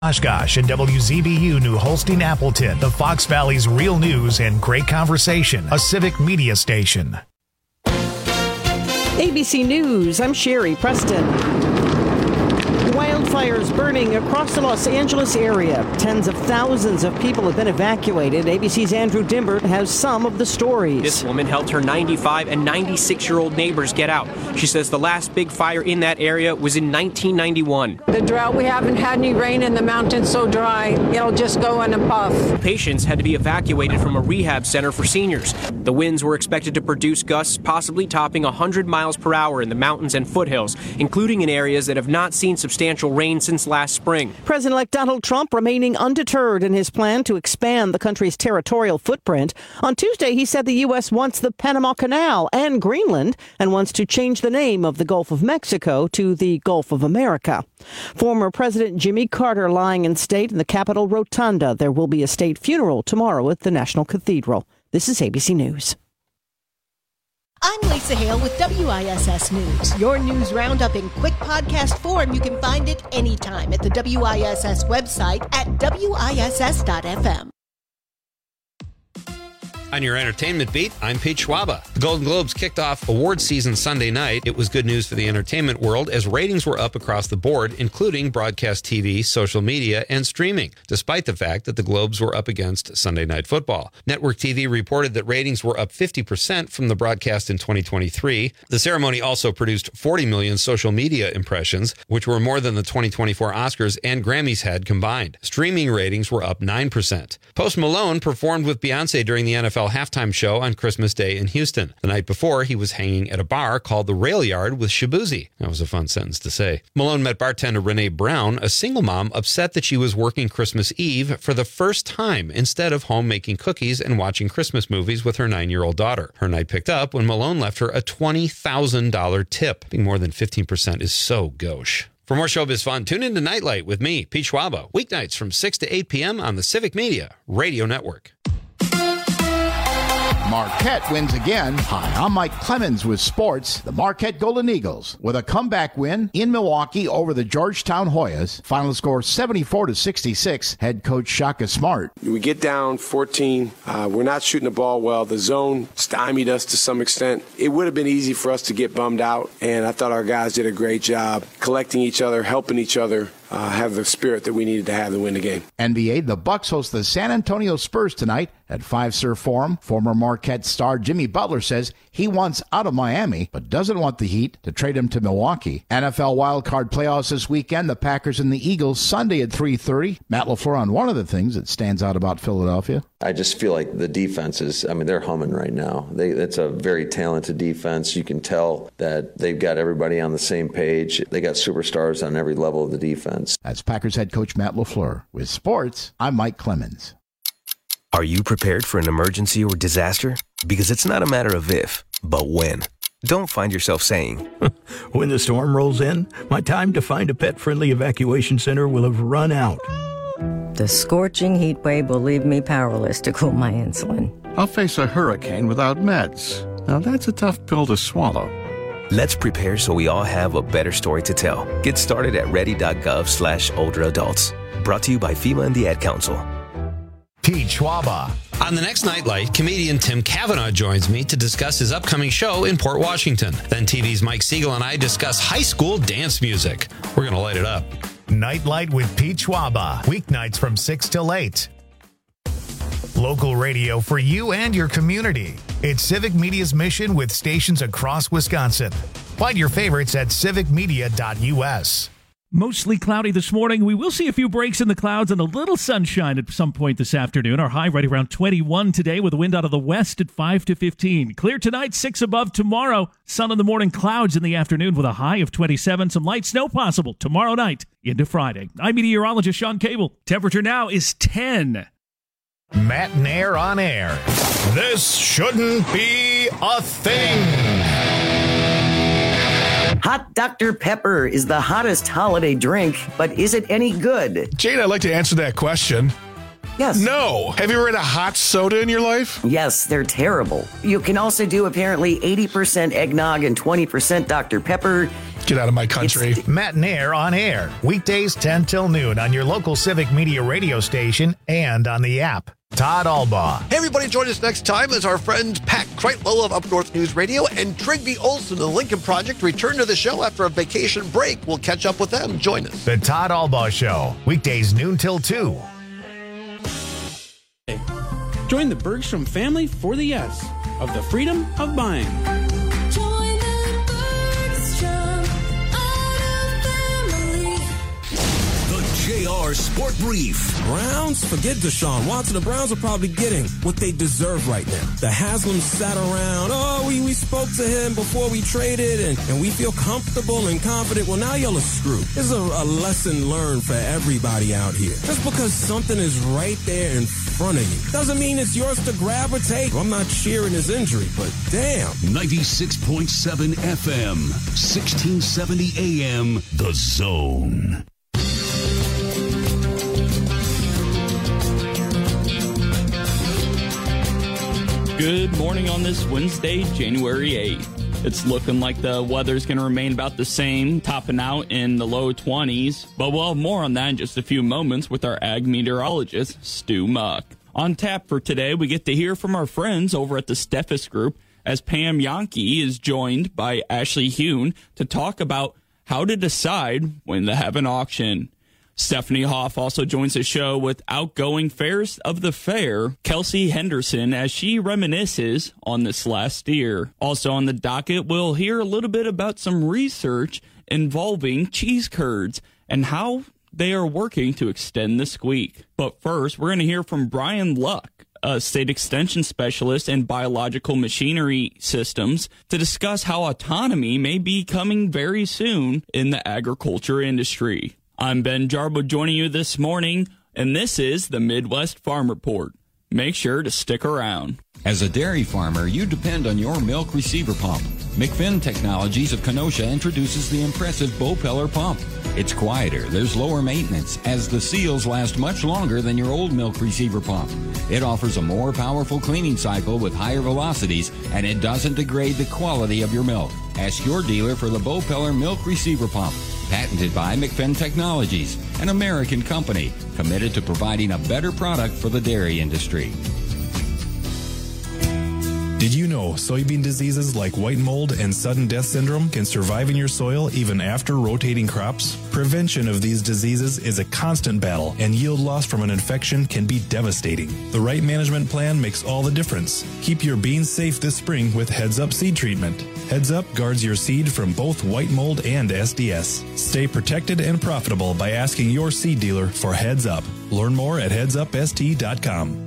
Oshkosh and WZBU New Holstein Appleton, the Fox Valley's real news and great conversation, a civic media station. ABC News, I'm Sherry Preston. Wildfires burning across the Los Angeles area. Tens of thousands of people have been evacuated. ABC's Andrew Dimbert has some of the stories. This woman helped her 95 and 96-year-old neighbors get out. She says the last big fire in that area was in 1991. The drought, we haven't had any rain in the mountains, so dry, it'll just go in a puff. Patients had to be evacuated from a rehab center for seniors. The winds were expected to produce gusts possibly topping 100 miles per hour in the mountains and foothills, including in areas that have not seen substantial rain since last spring. President-elect Donald Trump remaining undeterred in his plan to expand the country's territorial footprint. On Tuesday, he said the U.S. wants the Panama Canal and Greenland and wants to change the name of the Gulf of Mexico to the Gulf of America. Former President Jimmy Carter lying in state in the Capitol Rotunda. There will be a state funeral tomorrow at the National Cathedral. This is ABC News. I'm Lisa Hale with WISS News. Your news roundup in quick podcast form. You can find it anytime at the WISS website at WISS.FM. On your entertainment beat, I'm Pete Schwaba. The Golden Globes kicked off award season Sunday night. It was good news for the entertainment world as ratings were up across the board, including broadcast TV, social media, and streaming, despite the fact that the Globes were up against Sunday Night Football. Network TV reported that ratings were up 50% from the broadcast in 2023. The ceremony also produced 40 million social media impressions, which were more than the 2024 Oscars and Grammys had combined. Streaming ratings were up 9%. Post Malone performed with Beyonce during the NFL halftime show on Christmas Day in Houston. The night before, he was hanging at a bar called the Rail Yard with Shabuzi. That was a fun sentence to say. Malone met bartender Renee Brown, a single mom upset that she was working Christmas Eve for the first time instead of home making cookies and watching Christmas movies with her 9-year-old daughter. Her night picked up when Malone left her a $20,000 tip. Being more than 15% is so gauche. For more showbiz fun, tune in to Nightlight with me, Pete Schwaba, weeknights from 6 to 8 p.m. on the Civic Media Radio Network. Marquette wins again. Hi, I'm Mike Clemens with sports. The Marquette Golden Eagles with a comeback win in Milwaukee over the Georgetown Hoyas. Final score 74-66. Head coach Shaka Smart. We get down 14. We're not shooting the ball well. The zone stymied us to some extent. It would have been easy for us to get bummed out, and I thought our guys did a great job collecting each other, helping each other. Have the spirit that we needed to have to win the game. NBA, the Bucks host the San Antonio Spurs tonight at Fiserv Forum. Former Marquette star Jimmy Butler says he wants out of Miami, but doesn't want the Heat to trade him to Milwaukee. NFL wildcard playoffs this weekend, the Packers and the Eagles Sunday at 3:30. Matt LaFleur on one of the things that stands out about Philadelphia. I just feel like the defense is, they're humming right now. It's a very talented defense. You can tell that they've got everybody on the same page. They got superstars on every level of the defense. That's Packers head coach Matt LaFleur. With sports, I'm Mike Clemens. Are you prepared for an emergency or disaster? Because it's not a matter of if, but when. Don't find yourself saying, when the storm rolls in, my time to find a pet-friendly evacuation center will have run out. The scorching heat wave will leave me powerless to cool my insulin. I'll face a hurricane without meds. Now that's a tough pill to swallow. Let's prepare so we all have a better story to tell. Get started at ready.gov/older adults. Brought to you by FEMA and the Ad Council. Pete Schwaba. On the next Nightlight, comedian Tim Cavanaugh joins me to discuss his upcoming show in Port Washington. Then TV's Mike Siegel and I discuss high school dance music. We're going to light it up. Nightlight with Pete Schwaba. Weeknights from 6 till 8. Local radio for you and your community. It's Civic Media's mission with stations across Wisconsin. Find your favorites at civicmedia.us. Mostly cloudy this morning. We will see a few breaks in the clouds and a little sunshine at some point this afternoon. Our high right around 21 today with a wind out of the west at 5 to 15. Clear tonight, 6 above tomorrow. Sun in the morning, clouds in the afternoon with a high of 27. Some light snow possible tomorrow night into Friday. I'm meteorologist Sean Cable. Temperature now is 10. Matt Nair on air. This shouldn't be a thing. Hot Dr. Pepper is the hottest holiday drink, but is it any good? Jane, I'd like to answer that question. Yes. No. Have you ever had a hot soda in your life? Yes, they're terrible. You can also do apparently 80% eggnog and 20% Dr. Pepper. Get out of my country. Matt Nair on air, weekdays 10 till noon on your local Civic Media radio station and on the app. Todd Albaugh. Hey, everybody, join us next time as our friends Pat Kreitlow of Up North News Radio and Trigby Olson of the Lincoln Project return to the show after a vacation break. We'll catch up with them. Join us. The Todd Albaugh Show, weekdays noon till 2. Join the Bergstrom family for the yes of the freedom of buying. JR Sport Brief. Browns? Forget Deshaun Watson. The Browns are probably getting what they deserve right now. The Haslams sat around. Oh, we spoke to him before we traded, and we feel comfortable and confident. Well, now y'all are screwed. This is a lesson learned for everybody out here. Just because something is right there in front of you doesn't mean it's yours to grab or take. I'm not cheering his injury, but damn. 96.7 FM, 1670 AM, The Zone. Good morning on this Wednesday, January 8th. It's looking like the weather's going to remain about the same, topping out in the low 20s. But we'll have more on that in just a few moments with our ag meteorologist, Stu Muck. On tap for today, we get to hear from our friends over at the Steffes Group as Pam Yankee is joined by Ashley Hune to talk about how to decide when to have an auction. Stephanie Hoff also joins the show with outgoing fairest of the fair, Kelsey Henderson, as she reminisces on this last year. Also on the docket, we'll hear a little bit about some research involving cheese curds and how they are working to extend the squeak. But first, we're going to hear from Brian Luck, a state extension specialist in biological machinery systems, to discuss how autonomy may be coming very soon in the agriculture industry. I'm Ben Jarbo joining you this morning, and this is the Midwest Farm Report. Make sure to stick around. As a dairy farmer, you depend on your milk receiver pump. McFinn Technologies of Kenosha introduces the impressive Bopeller pump. It's quieter, there's lower maintenance, as the seals last much longer than your old milk receiver pump. It offers a more powerful cleaning cycle with higher velocities, and it doesn't degrade the quality of your milk. Ask your dealer for the Bopeller milk receiver pump. Patented by McFinn Technologies, an American company committed to providing a better product for the dairy industry. Did you know soybean diseases like white mold and sudden death syndrome can survive in your soil even after rotating crops? Prevention of these diseases is a constant battle, and yield loss from an infection can be devastating. The right management plan makes all the difference. Keep your beans safe this spring with Heads Up seed treatment. Heads Up guards your seed from both white mold and SDS. Stay protected and profitable by asking your seed dealer for Heads Up. Learn more at headsupst.com.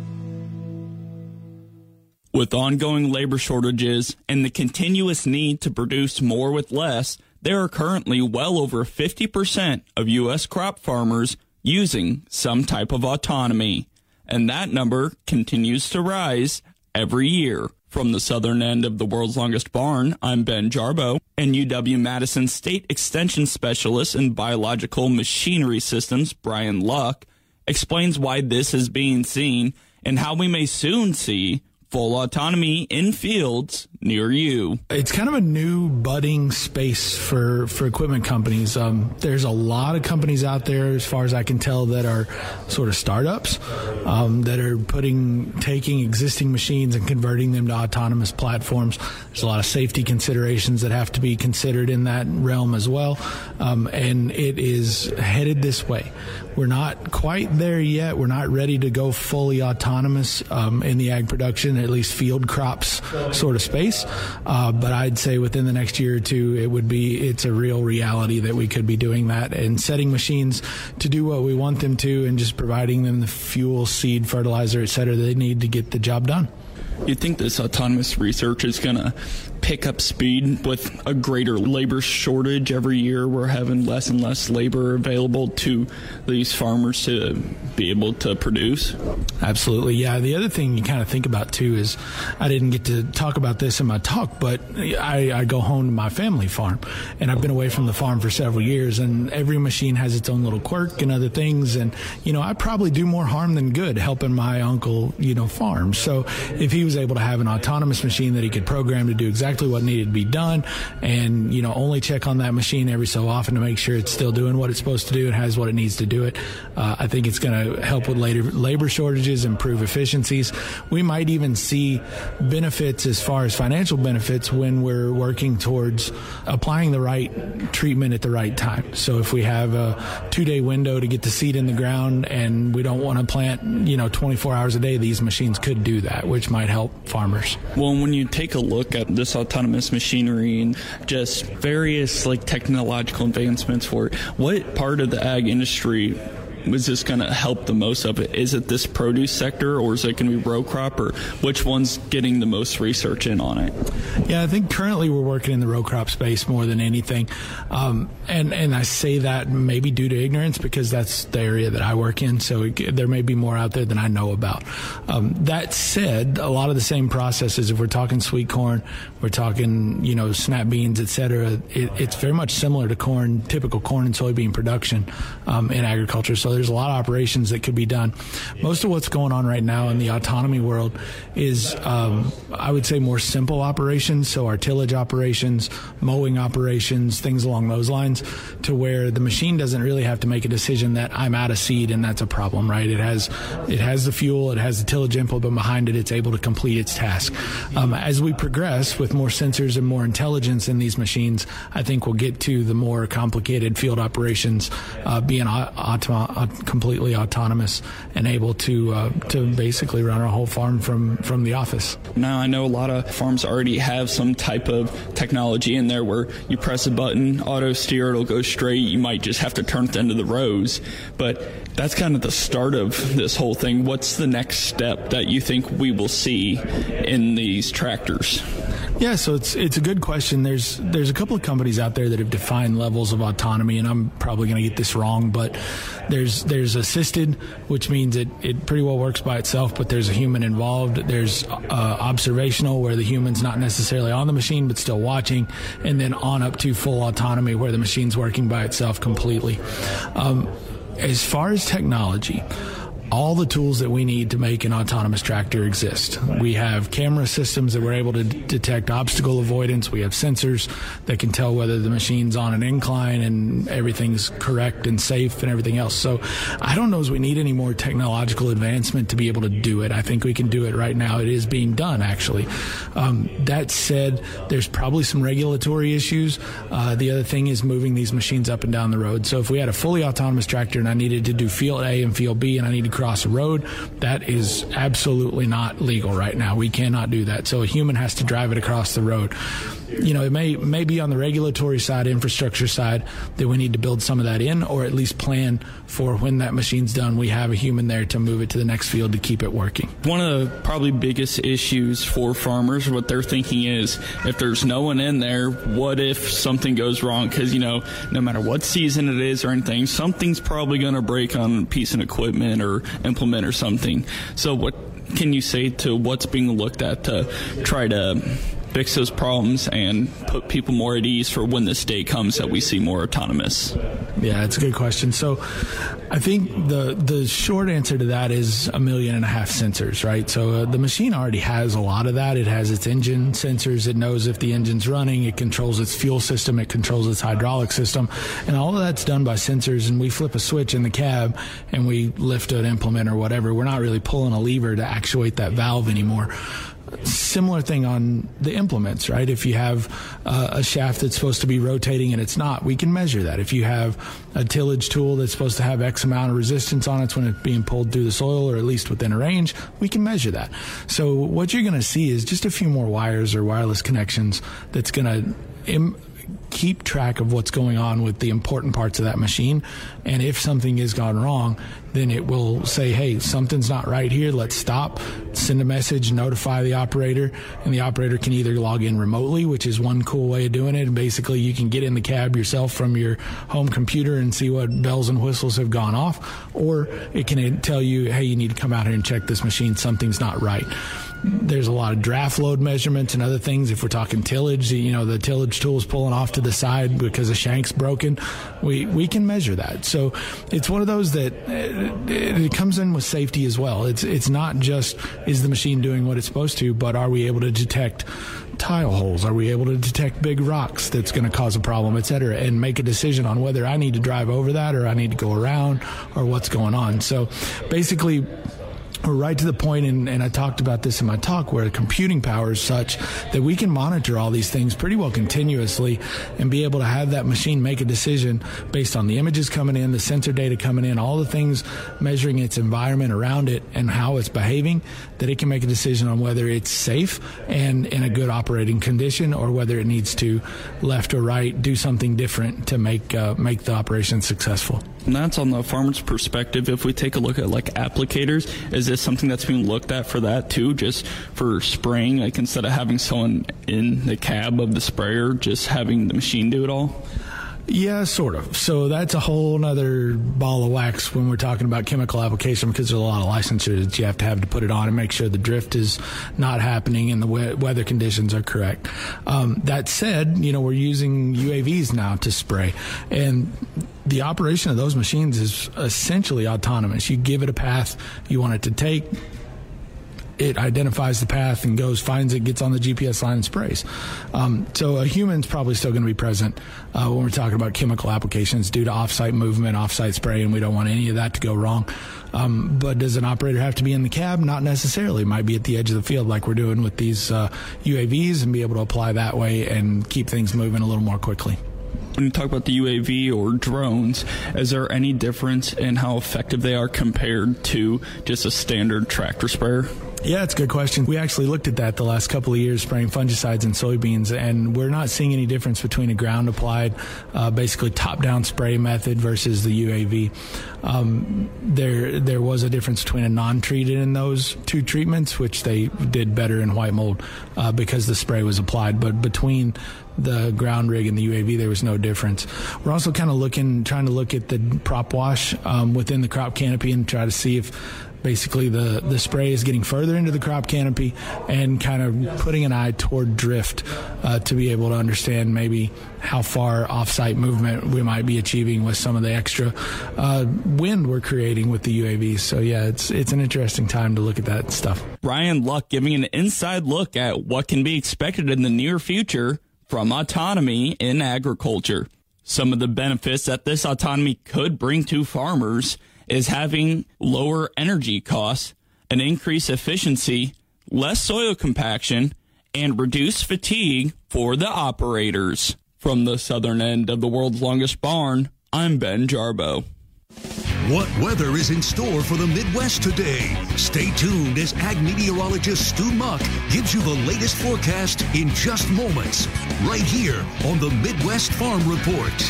With ongoing labor shortages and the continuous need to produce more with less, there are currently well over 50% of U.S. crop farmers using some type of autonomy. And that number continues to rise every year. From the southern end of the world's longest barn, I'm Ben Jarbo, and UW-Madison State Extension Specialist in Biological Machinery Systems, Brian Luck, explains why this is being seen and how we may soon see full autonomy in fields near you. It's kind of a new budding space for equipment companies. There's a lot of companies out there, as far as I can tell, that are sort of startups that are taking existing machines and converting them to autonomous platforms. There's a lot of safety considerations that have to be considered in that realm as well, and it is headed this way. We're not quite there yet. We're not ready to go fully autonomous in the ag production, at least field crops sort of space. But I'd say within the next year or two, it's a real reality that we could be doing that and setting machines to do what we want them to and just providing them the fuel, seed, fertilizer, et cetera, they need to get the job done. You think this autonomous research is going to pick up speed with a greater labor shortage every year? We're having less and less labor available to these farmers to be able to produce. Absolutely, yeah. The other thing you kind of think about, too, is I didn't get to talk about this in my talk, but I go home to my family farm, and I've been away from the farm for several years, and every machine has its own little quirk and other things, and, I probably do more harm than good helping my uncle, farm. So if he was able to have an autonomous machine that he could program to do exactly exactly what needed to be done, and only check on that machine every so often to make sure it's still doing what it's supposed to do and has what it needs to do it. I think it's going to help with labor shortages, improve efficiencies. We might even see benefits as far as financial benefits when we're working towards applying the right treatment at the right time. So if we have a 2-day window to get the seed in the ground and we don't want to plant 24 hours a day, these machines could do that, which might help farmers. Well, when you take a look at this autonomous machinery and just various technological advancements for it, what part of the ag industry is this going to help the most of it? Is it this produce sector, or is it going to be row crop, or which one's getting the most research in on it? Yeah, I think currently we're working in the row crop space more than anything. And I say that maybe due to ignorance because that's the area that I work in. So there may be more out there than I know about. That said, a lot of the same processes, if we're talking sweet corn, we're talking, snap beans, et cetera, it's very much similar to typical corn and soybean production in agriculture. So there's a lot of operations that could be done. Most of what's going on right now in the autonomy world is, I would say, more simple operations. So our tillage operations, mowing operations, things along those lines, to where the machine doesn't really have to make a decision that I'm out of seed and that's a problem, right? It has the fuel, it has the tillage implement behind it, it's able to complete its task. As we progress with more sensors and more intelligence in these machines, I think we'll get to the more complicated field operations being completely autonomous and able to basically run our whole farm from the office. Now, I know a lot of farms already have some type of technology in there where you press a button, auto steer, it'll go straight. You might just have to turn it into the rows. But that's kind of the start of this whole thing. What's the next step that you think we will see in these tractors? Yeah, so it's a good question. There's a couple of companies out there that have defined levels of autonomy, and I'm probably going to get this wrong, but there's assisted, which means it pretty well works by itself, but there's a human involved. There's observational, where the human's not necessarily on the machine but still watching, and then on up to full autonomy, where the machine's working by itself completely. As far as technology, all the tools that we need to make an autonomous tractor exist. We have camera systems that we're able to detect obstacle avoidance. We have sensors that can tell whether the machine's on an incline and everything's correct and safe and everything else. So I don't know if we need any more technological advancement to be able to do it. I think we can do it right now. It is being done, actually. That said, there's probably some regulatory issues. The other thing is moving these machines up and down the road. So if we had a fully autonomous tractor and I needed to do field A and field B and I needed to cross a road, that is absolutely not legal right now. We cannot do that. So a human has to drive it across the road. It may be on the regulatory side, infrastructure side, that we need to build some of that in, or at least plan for when that machine's done, we have a human there to move it to the next field to keep it working. One of the probably biggest issues for farmers, what they're thinking is, if there's no one in there, what if something goes wrong? Because, no matter what season it is or anything, something's probably going to break on a piece of equipment or implement or something. So what can you say to what's being looked at to try to fix those problems and put people more at ease for when this day comes that we see more autonomous? Yeah, it's a good question. So I think the short answer to that is 1.5 million sensors, right? So the machine already has a lot of that. It has its engine sensors. It knows if the engine's running. It controls its fuel system. It controls its hydraulic system. And all of that's done by sensors, and we flip a switch in the cab and we lift an implement or whatever. We're not really pulling a lever to actuate that valve anymore. Similar thing on the implements, right? If you have a shaft that's supposed to be rotating and it's not, we can measure that. If you have a tillage tool that's supposed to have X amount of resistance on it when it's being pulled through the soil, or at least within a range, we can measure that. So what you're going to see is just a few more wires or wireless connections that's going to keep track of what's going on with the important parts of that machine. And if something has gone wrong, then it will say, hey, something's not right here. Let's stop, send a message, notify the operator, and the operator can either log in remotely, which is one cool way of doing it. And basically you can get in the cab yourself from your home computer and see what bells and whistles have gone off, or it can tell you, hey, you need to come out here and check this machine. Something's not right. There's a lot of draft load measurements and other things. If we're talking tillage, the tillage tool is pulling off to the side because a shank's broken, we can measure that. So it's one of those that it comes in with safety as well. It's not just is the machine doing what it's supposed to, but are we able to detect tile holes? Are we able to detect big rocks that's going to cause a problem, et cetera, and make a decision on whether I need to drive over that or I need to go around or what's going on. So basically, we're right to the point, and I talked about this in my talk, where the computing power is such that we can monitor all these things pretty well continuously and be able to have that machine make a decision based on the images coming in, the sensor data coming in, all the things measuring its environment around it and how it's behaving, that it can make a decision on whether it's safe and in a good operating condition or whether it needs to left or right do something different to make the operation successful. And that's on the farmer's perspective. If we take a look at like applicators, is this something that's being looked at for that too, just for spraying, like instead of having someone in the cab of the sprayer, just having the machine do it all? Yeah, sort of. So that's a whole nother ball of wax when we're talking about chemical application, because there's a lot of licensures that you have to put it on and make sure the drift is not happening and the weather conditions are correct. That said, we're using UAVs now to spray, and the operation of those machines is essentially autonomous. You give it a path you want it to take. It identifies the path and goes, finds it, gets on the GPS line and sprays. So a human's probably still going to be present when we're talking about chemical applications due to off-site movement, off-site spray, and we don't want any of that to go wrong. But does an operator have to be in the cab? Not necessarily. Might be at the edge of the field like we're doing with these UAVs and be able to apply that way and keep things moving a little more quickly. When you talk about the UAV or drones, is there any difference in how effective they are compared to just a standard tractor sprayer? Yeah, it's a good question. We actually looked at that the last couple of years, spraying fungicides in soybeans, and we're not seeing any difference between a ground-applied, basically top-down spray method versus the UAV. There was a difference between a non-treated and those two treatments, which they did better in white mold because the spray was applied. But between the ground rig and the UAV, there was no difference. We're also kind of trying to look at the prop wash within the crop canopy and try to see if basically the spray is getting further into the crop canopy and kind of putting an eye toward drift to be able to understand maybe how far off-site movement we might be achieving with some of the extra wind we're creating with the UAVs. So yeah, it's an interesting time to look at that stuff. Ryan Luck giving an inside look at what can be expected in the near future from autonomy in agriculture. Some of the benefits that this autonomy could bring to farmers is having lower energy costs, an increased efficiency, less soil compaction, and reduced fatigue for the operators. From the southern end of the world's longest barn, I'm Ben Jarbo. What weather is in store for the Midwest today? Stay tuned as ag meteorologist Stu Muck gives you the latest forecast in just moments, right here on the Midwest Farm Report.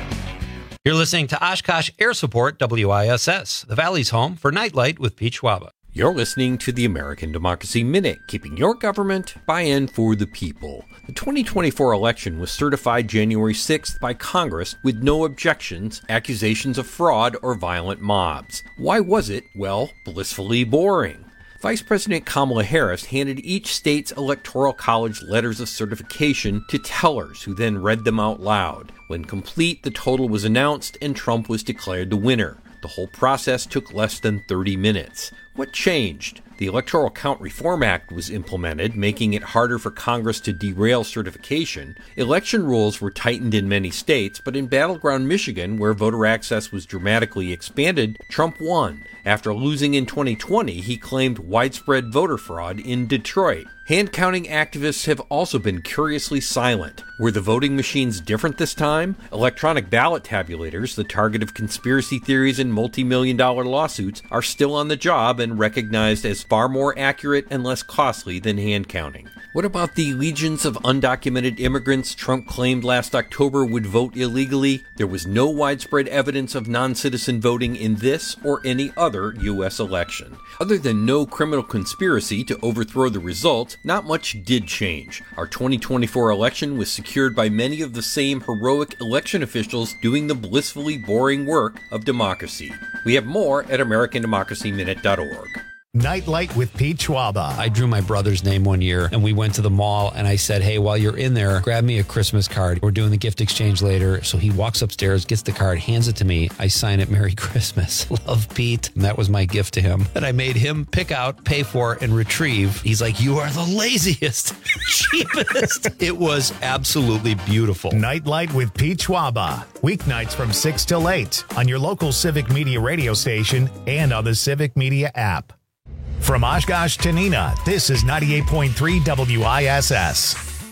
You're listening to Oshkosh Air Support WISS, the Valley's home for Nightlight with Pete Schwaba. You're listening to the American Democracy Minute, keeping your government by and for the people. The 2024 election was certified January 6th by Congress with no objections, accusations of fraud, or violent mobs. Why was it, well, blissfully boring? Vice President Kamala Harris handed each state's electoral college letters of certification to tellers who then read them out loud. When complete, the total was announced and Trump was declared the winner. The whole process took less than 30 minutes. What changed? The Electoral Count Reform Act was implemented, making it harder for Congress to derail certification. Election rules were tightened in many states, but in battleground Michigan, where voter access was dramatically expanded, Trump won. After losing in 2020, he claimed widespread voter fraud in Detroit. Hand-counting activists have also been curiously silent. Were the voting machines different this time? Electronic ballot tabulators, the target of conspiracy theories and multi-million-dollar lawsuits, are still on the job and recognized as far more accurate and less costly than hand-counting. What about the legions of undocumented immigrants Trump claimed last October would vote illegally? There was no widespread evidence of non-citizen voting in this or any other U.S. election. Other than no criminal conspiracy to overthrow the results, not much did change. Our 2024 election was secured by many of the same heroic election officials doing the blissfully boring work of democracy. We have more at AmericanDemocracyMinute.org. Nightlight with Pete Schwaba. I drew my brother's name one year, and we went to the mall, and I said, hey, while you're in there, grab me a Christmas card. We're doing the gift exchange later. So he walks upstairs, gets the card, hands it to me. I sign it, Merry Christmas. Love, Pete. And that was my gift to him that I made him pick out, pay for, and retrieve. He's like, you are the laziest, cheapest. It was absolutely beautiful. Nightlight with Pete Schwaba. Weeknights from 6 till 8 on your local Civic Media radio station and on the Civic Media app. From Oshkosh to Neenah, this is 98.3 WISS.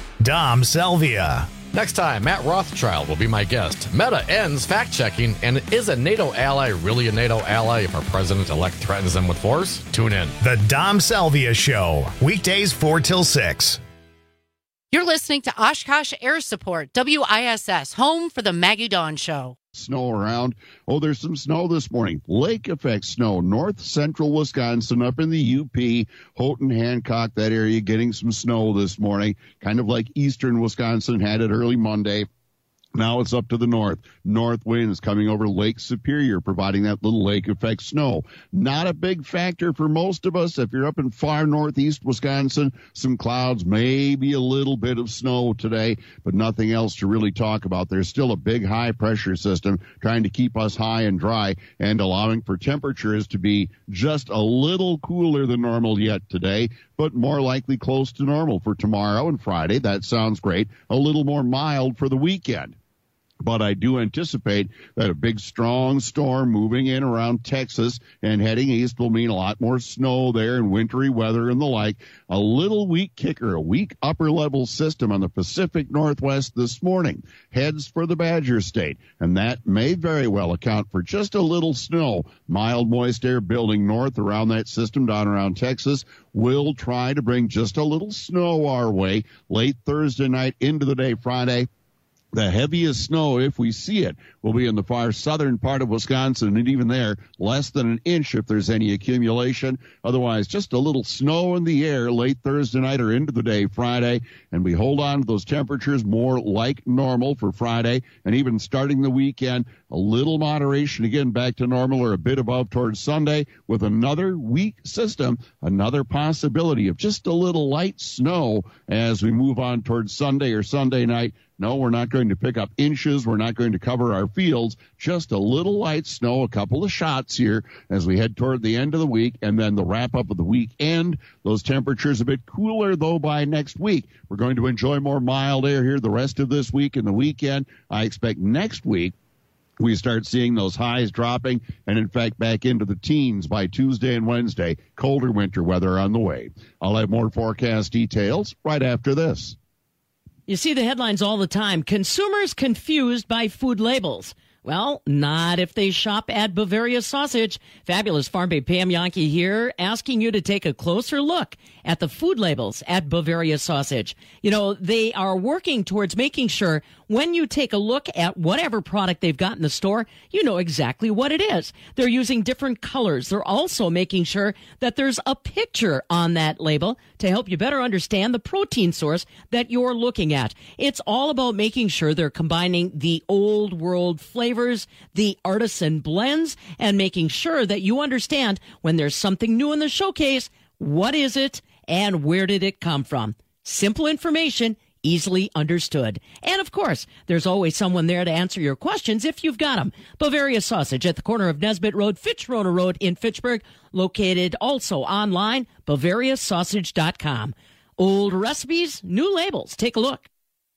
Dom Selvia. Next time, Matt Rothschild will be my guest. Meta ends fact-checking, and is a NATO ally really a NATO ally if our president-elect threatens them with force? Tune in. The Dom Selvia Show, weekdays 4 till 6. You're listening to Oshkosh Air Support, WISS, home for the Maggie Dawn Show. Snow around. Oh, there's some snow this morning. Lake effect snow, north central Wisconsin, up in the UP, Houghton, Hancock, that area getting some snow this morning, kind of like eastern Wisconsin had it early Monday. Now it's up to the north. North winds coming over Lake Superior, providing that little lake effect snow. Not a big factor for most of us. If you're up in far northeast Wisconsin, some clouds, maybe a little bit of snow today, but nothing else to really talk about. There's still a big high pressure system trying to keep us high and dry and allowing for temperatures to be just a little cooler than normal yet today, but more likely close to normal for tomorrow and Friday. That sounds great. A little more mild for the weekend. But I do anticipate that a big, strong storm moving in around Texas and heading east will mean a lot more snow there and wintry weather and the like. A little weak kicker, a weak upper-level system on the Pacific Northwest this morning heads for the Badger State, and that may very well account for just a little snow. Mild, moist air building north around that system down around Texas will try to bring just a little snow our way late Thursday night into the day Friday. The heaviest snow, if we see it, will be in the far southern part of Wisconsin, and even there, less than an inch if there's any accumulation. Otherwise, just a little snow in the air late Thursday night or into the day Friday, and we hold on to those temperatures more like normal for Friday, and even starting the weekend, a little moderation again back to normal or a bit above towards Sunday with another weak system, another possibility of just a little light snow as we move on towards Sunday or Sunday night. No, we're not going to pick up inches. We're not going to cover our fields. Just a little light snow, a couple of shots here as we head toward the end of the week and then the wrap-up of the weekend. Those temperatures a bit cooler, though, by next week. We're going to enjoy more mild air here the rest of this week and the weekend. I expect next week we start seeing those highs dropping and, in fact, back into the teens by Tuesday and Wednesday. Colder winter weather on the way. I'll have more forecast details right after this. You see the headlines all the time. Consumers confused by food labels. Well, not if they shop at Bavaria Sausage. Fabulous Farm Babe Pam Yankee here, asking you to take a closer look at the food labels at Bavaria Sausage. You know, they are working towards making sure when you take a look at whatever product they've got in the store, you know exactly what it is. They're using different colors. They're also making sure that there's a picture on that label to help you better understand the protein source that you're looking at. It's all about making sure they're combining the old world flavors, the artisan blends, and making sure that you understand when there's something new in the showcase, what is it and where did it come from? Simple information, easily understood. And of course, there's always someone there to answer your questions if you've got them. Bavaria Sausage at the corner of Nesbitt Road, Fitzroy Road in Fitchburg, located also online, BavariaSausage.com. Old recipes, new labels. Take a look.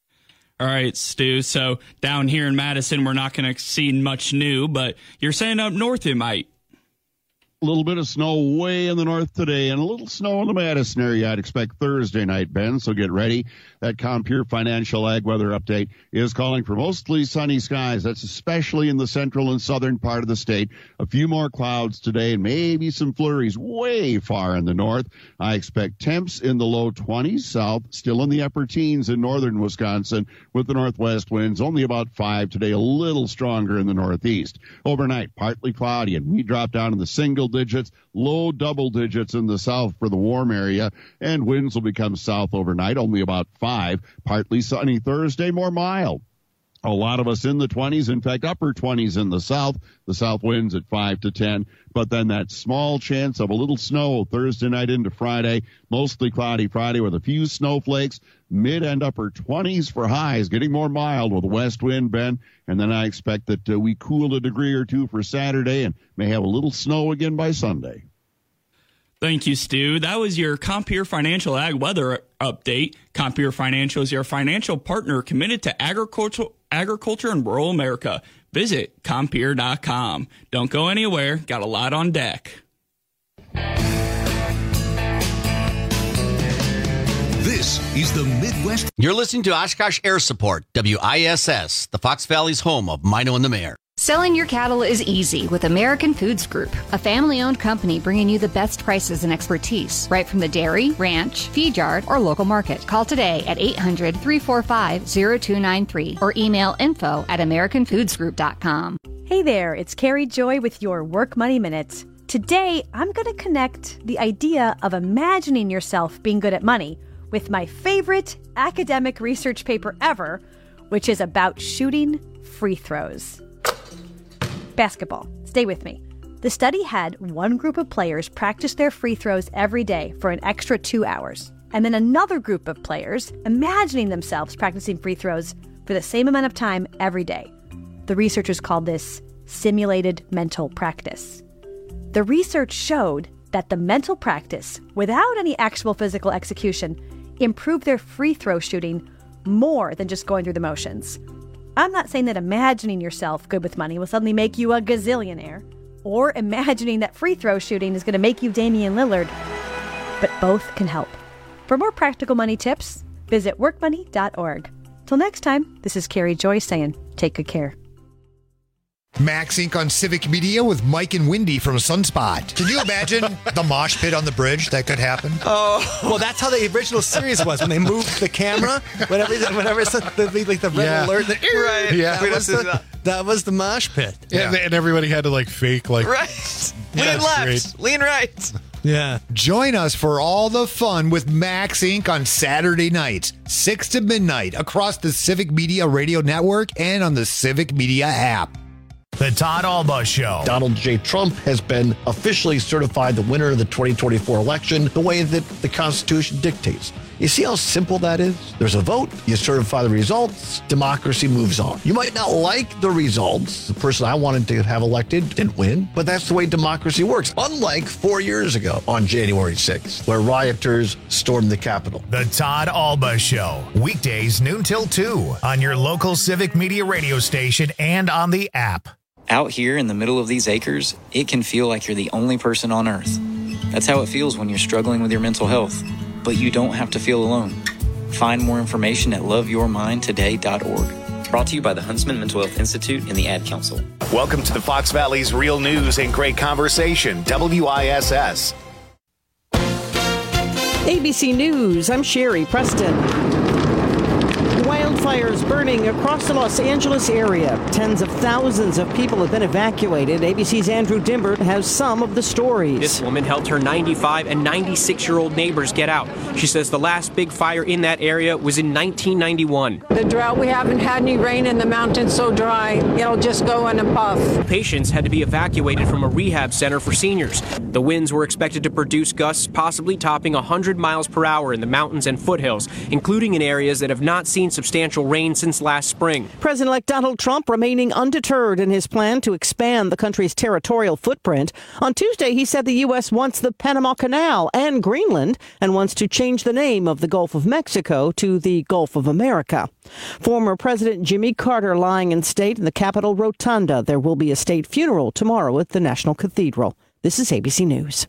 All right, Stu. So down here in Madison, we're not going to see much new, but you're saying up north it might. A little bit of snow way in the north today and a little snow in the Madison area. I'd expect Thursday night, Ben, so get ready. That Compure Financial Ag Weather Update is calling for mostly sunny skies. That's especially in the central and southern part of the state. A few more clouds today and maybe some flurries way far in the north. I expect temps in the low 20s south, still in the upper teens in northern Wisconsin with the northwest winds only about 5 today, a little stronger in the northeast. Overnight, partly cloudy, and we drop down in the single digits, low double digits in the south for the warm area, and winds will become south overnight, only about 5. Partly sunny Thursday, more mild. A lot of us in the 20s, in fact, upper 20s in the south. The south winds at 5 to 10. But then that small chance of a little snow Thursday night into Friday. Mostly cloudy Friday with a few snowflakes. Mid and upper 20s for highs, getting more mild with a west wind, Ben. And then I expect that we cool a degree or two for Saturday and may have a little snow again by Sunday. Thank you, Stu. That was your Compeer Financial Ag Weather Update. Compeer Financial is your financial partner committed to agriculture and rural America. Visit Compeer.com. Don't go anywhere. Got a lot on deck. This is the Midwest. You're listening to Oshkosh Air Support, WISS, the Fox Valley's home of Mino and the Mayor. Selling your cattle is easy with American Foods Group, a family-owned company bringing you the best prices and expertise right from the dairy, ranch, feed yard, or local market. Call today at 800-345-0293 or email info@AmericanFoodsGroup.com. Hey there, it's Carrie Joy with your Work Money Minute. Today, I'm going to connect the idea of imagining yourself being good at money with my favorite academic research paper ever, which is about shooting free throws. Basketball. Stay with me. The study had one group of players practice their free throws every day for an extra 2 hours, and then another group of players imagining themselves practicing free throws for the same amount of time every day. The researchers called this simulated mental practice. The research showed that the mental practice, without any actual physical execution, improved their free throw shooting more than just going through the motions. I'm not saying that imagining yourself good with money will suddenly make you a gazillionaire, or imagining that free throw shooting is going to make you Damian Lillard, but both can help. For more practical money tips, visit workmoney.org. Till next time, this is Carrie Joy saying, take good care. Max Inc. on Civic Media with Mike and Wendy from Sunspot. Can you imagine the mosh pit on the bridge that could happen? Oh, well, that's how the original series was when they moved the camera. Whenever it's the red alert. Right. Yeah. That was the mosh pit. Yeah. And everybody had to fake right. Yeah, lean left, great. lean right. Yeah. Join us for all the fun with Max Inc. on Saturday nights, 6 to midnight, across the Civic Media Radio Network and on the Civic Media app. The Todd Alba Show. Donald J. Trump has been officially certified the winner of the 2024 election the way that the Constitution dictates. You see how simple that is? There's a vote, you certify the results, democracy moves on. You might not like the results. The person I wanted to have elected didn't win, but that's the way democracy works. Unlike 4 years ago on January 6th, where rioters stormed the Capitol. The Todd Alba Show. Weekdays noon till 2 on your local Civic Media radio station and on the app. Out here in the middle of these acres, it can feel like you're the only person on earth. That's how it feels when you're struggling with your mental health. But you don't have to feel alone. Find more information at loveyourmindtoday.org. Brought to you by the Huntsman Mental Health Institute and the Ad Council. Welcome to the Fox Valley's Real News and Great Conversation, WISS. ABC News, I'm Sherry Preston. Wildfires burning across the Los Angeles area. Tens of thousands of people have been evacuated. ABC's Andrew Dimbert has some of the stories. This woman helped her 95 and 96-year-old neighbors get out. She says the last big fire in that area was in 1991. The drought, we haven't had any rain in the mountains, so dry. It'll just go in a puff. Patients had to be evacuated from a rehab center for seniors. The winds were expected to produce gusts possibly topping 100 miles per hour in the mountains and foothills, including in areas that have not seen substantial rain since last spring. President-elect Donald Trump remaining undeterred in his plan to expand the country's territorial footprint. On Tuesday, he said the U.S. wants the Panama Canal and Greenland and wants to change the name of the Gulf of Mexico to the Gulf of America. Former President Jimmy Carter lying in state in the Capitol Rotunda. There will be a state funeral tomorrow at the National Cathedral. This is ABC News.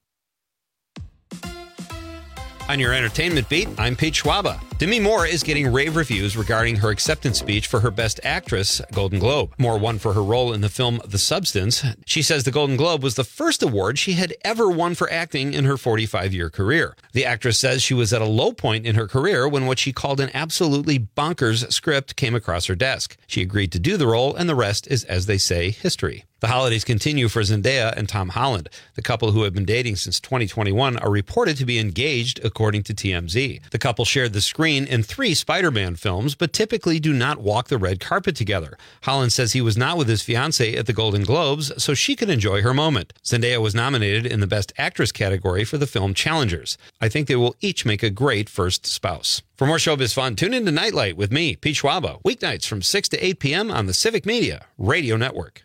On your entertainment beat, I'm Pete Schwaba. Demi Moore is getting rave reviews regarding her acceptance speech for her Best Actress Golden Globe. Moore won for her role in the film The Substance. She says the Golden Globe was the first award she had ever won for acting in her 45-year career. The actress says she was at a low point in her career when what she called an absolutely bonkers script came across her desk. She agreed to do the role, and the rest is, as they say, history. The holidays continue for Zendaya and Tom Holland. The couple, who have been dating since 2021, are reported to be engaged, according to TMZ. The couple shared the screen in 3 Spider-Man films, but typically do not walk the red carpet together. Holland says he was not with his fiancée at the Golden Globes, so she could enjoy her moment. Zendaya was nominated in the Best Actress category for the film Challengers. I think they will each make a great first spouse. For more showbiz fun, tune in to Nightlight with me, Pete Schwaba, weeknights from 6 to 8 p.m. on the Civic Media Radio Network.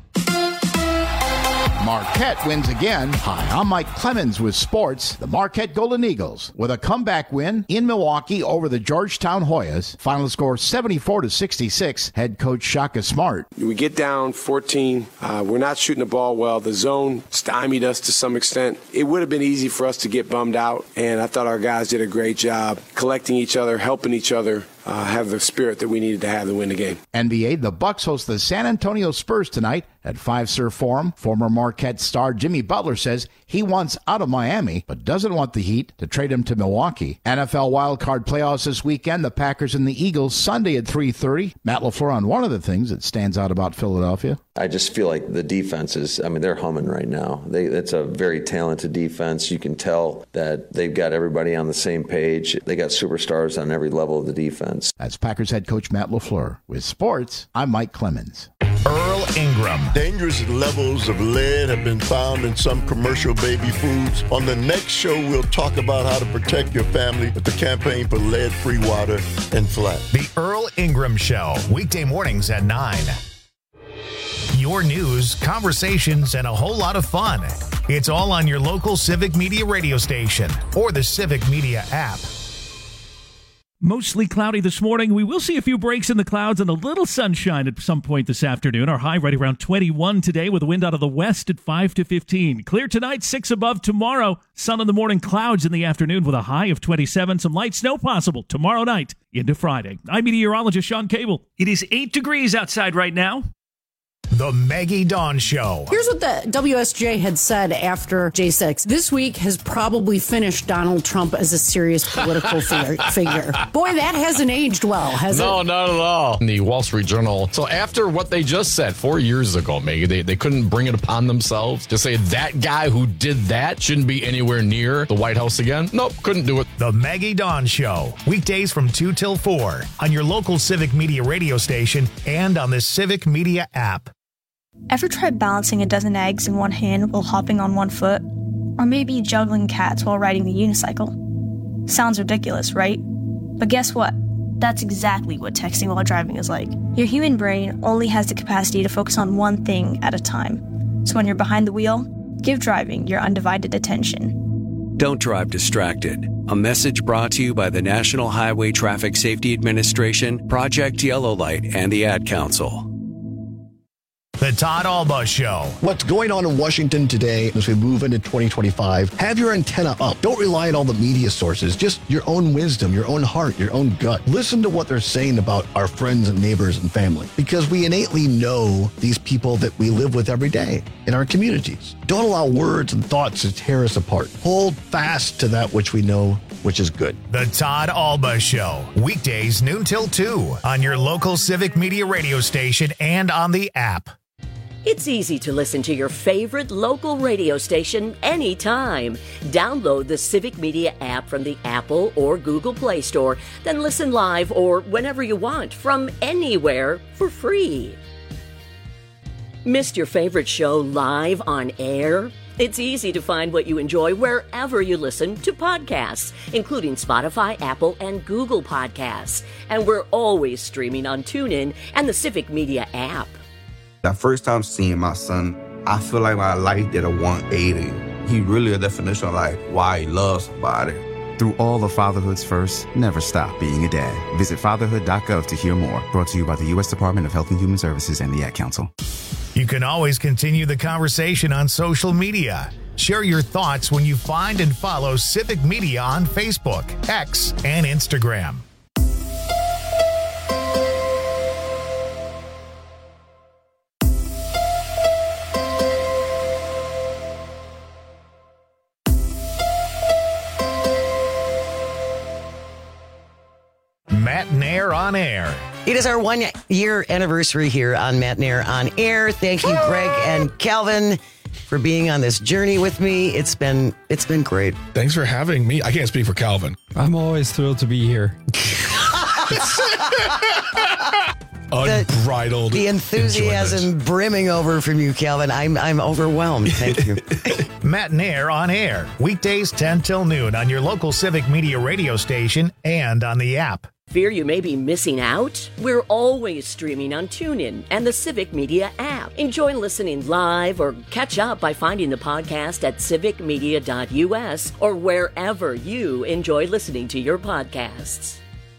Marquette wins again. Hi, I'm Mike Clemens with sports. The Marquette Golden Eagles with a comeback win in Milwaukee over the Georgetown Hoyas. Final score 74-66. Head coach Shaka Smart. We get down 14. We're not shooting the ball well. The zone stymied us to some extent. It would have been easy for us to get bummed out, and I thought our guys did a great job collecting each other, helping each other. Have the spirit that we needed to have to win the game. NBA, the Bucks host the San Antonio Spurs tonight at Fiserv Forum. Former Marquette star Jimmy Butler says he wants out of Miami, but doesn't want the Heat to trade him to Milwaukee. NFL wildcard playoffs this weekend, the Packers and the Eagles Sunday at 3:30. Matt LaFleur on one of the things that stands out about Philadelphia. I just feel like the defense is, they're humming right now. It's a very talented defense. You can tell that they've got everybody on the same page. They got superstars on every level of the defense. That's Packers head coach Matt LaFleur. With sports, I'm Mike Clemens. Earl Ingram. Dangerous levels of lead have been found in some commercial baby foods. On the next show, we'll talk about how to protect your family with the campaign for lead-free water and flat. The Earl Ingram Show, weekday mornings at 9. Your news, conversations, and a whole lot of fun. It's all on your local Civic Media radio station or the Civic Media app. Mostly cloudy this morning. We will see a few breaks in the clouds and a little sunshine at some point this afternoon. Our high right around 21 today with a wind out of the west at 5 to 15. Clear tonight, 6 above tomorrow. Sun in the morning, clouds in the afternoon with a high of 27. Some light snow possible tomorrow night into Friday. I'm meteorologist Sean Cable. It is 8 degrees outside right now. The Maggie Dawn Show. Here's what the WSJ had said after J6. This week has probably finished Donald Trump as a serious political figure. Boy, that hasn't aged well, has it? No, not at all. In the Wall Street Journal. So after what they just said 4 years ago, Maggie, they couldn't bring it upon themselves to say that guy who did that shouldn't be anywhere near the White House again. Nope, couldn't do it. The Maggie Dawn Show. Weekdays from 2 till 4 on your local Civic Media radio station and on the Civic Media app. Ever tried balancing a dozen eggs in one hand while hopping on one foot? Or maybe juggling cats while riding the unicycle? Sounds ridiculous, right? But guess what? That's exactly what texting while driving is like. Your human brain only has the capacity to focus on one thing at a time. So when you're behind the wheel, give driving your undivided attention. Don't drive distracted. A message brought to you by the National Highway Traffic Safety Administration, Project Yellow Light, and the Ad Council. The Todd Alba Show. What's going on in Washington today as we move into 2025? Have your antenna up. Don't rely on all the media sources. Just your own wisdom, your own heart, your own gut. Listen to what they're saying about our friends and neighbors and family, because we innately know these people that we live with every day in our communities. Don't allow words and thoughts to tear us apart. Hold fast to that which we know, which is good. The Todd Alba Show. Weekdays noon till 2 on your local Civic Media radio station and on the app. It's easy to listen to your favorite local radio station anytime. Download the Civic Media app from the Apple or Google Play Store, then listen live or whenever you want from anywhere for free. Missed your favorite show live on air? It's easy to find what you enjoy wherever you listen to podcasts, including Spotify, Apple, and Google Podcasts. And we're always streaming on TuneIn and the Civic Media app. The first time seeing my son, I feel like my life did a 180. He really a definition of like why he loves somebody. Through all of fatherhood's first, never stop being a dad. Visit fatherhood.gov to hear more. Brought to you by the U.S. Department of Health and Human Services and the Ad Council. You can always continue the conversation on social media. Share your thoughts when you find and follow Civic Media on Facebook, X, and Instagram. Matt Nair on air. It is our 1 year anniversary here on Matt and Air on Air. Thank you, Greg and Calvin, for being on this journey with me. It's been great. Thanks for having me. I can't speak for Calvin. I'm always thrilled to be here. Unbridled. The enthusiasm brimming over from you, Calvin. I'm overwhelmed. Thank you. Matt and Air on Air. Weekdays 10 till noon on your local Civic Media radio station and on the app. Fear you may be missing out? We're always streaming on TuneIn and the Civic Media app. Enjoy listening live or catch up by finding the podcast at civicmedia.us or wherever you enjoy listening to your podcasts.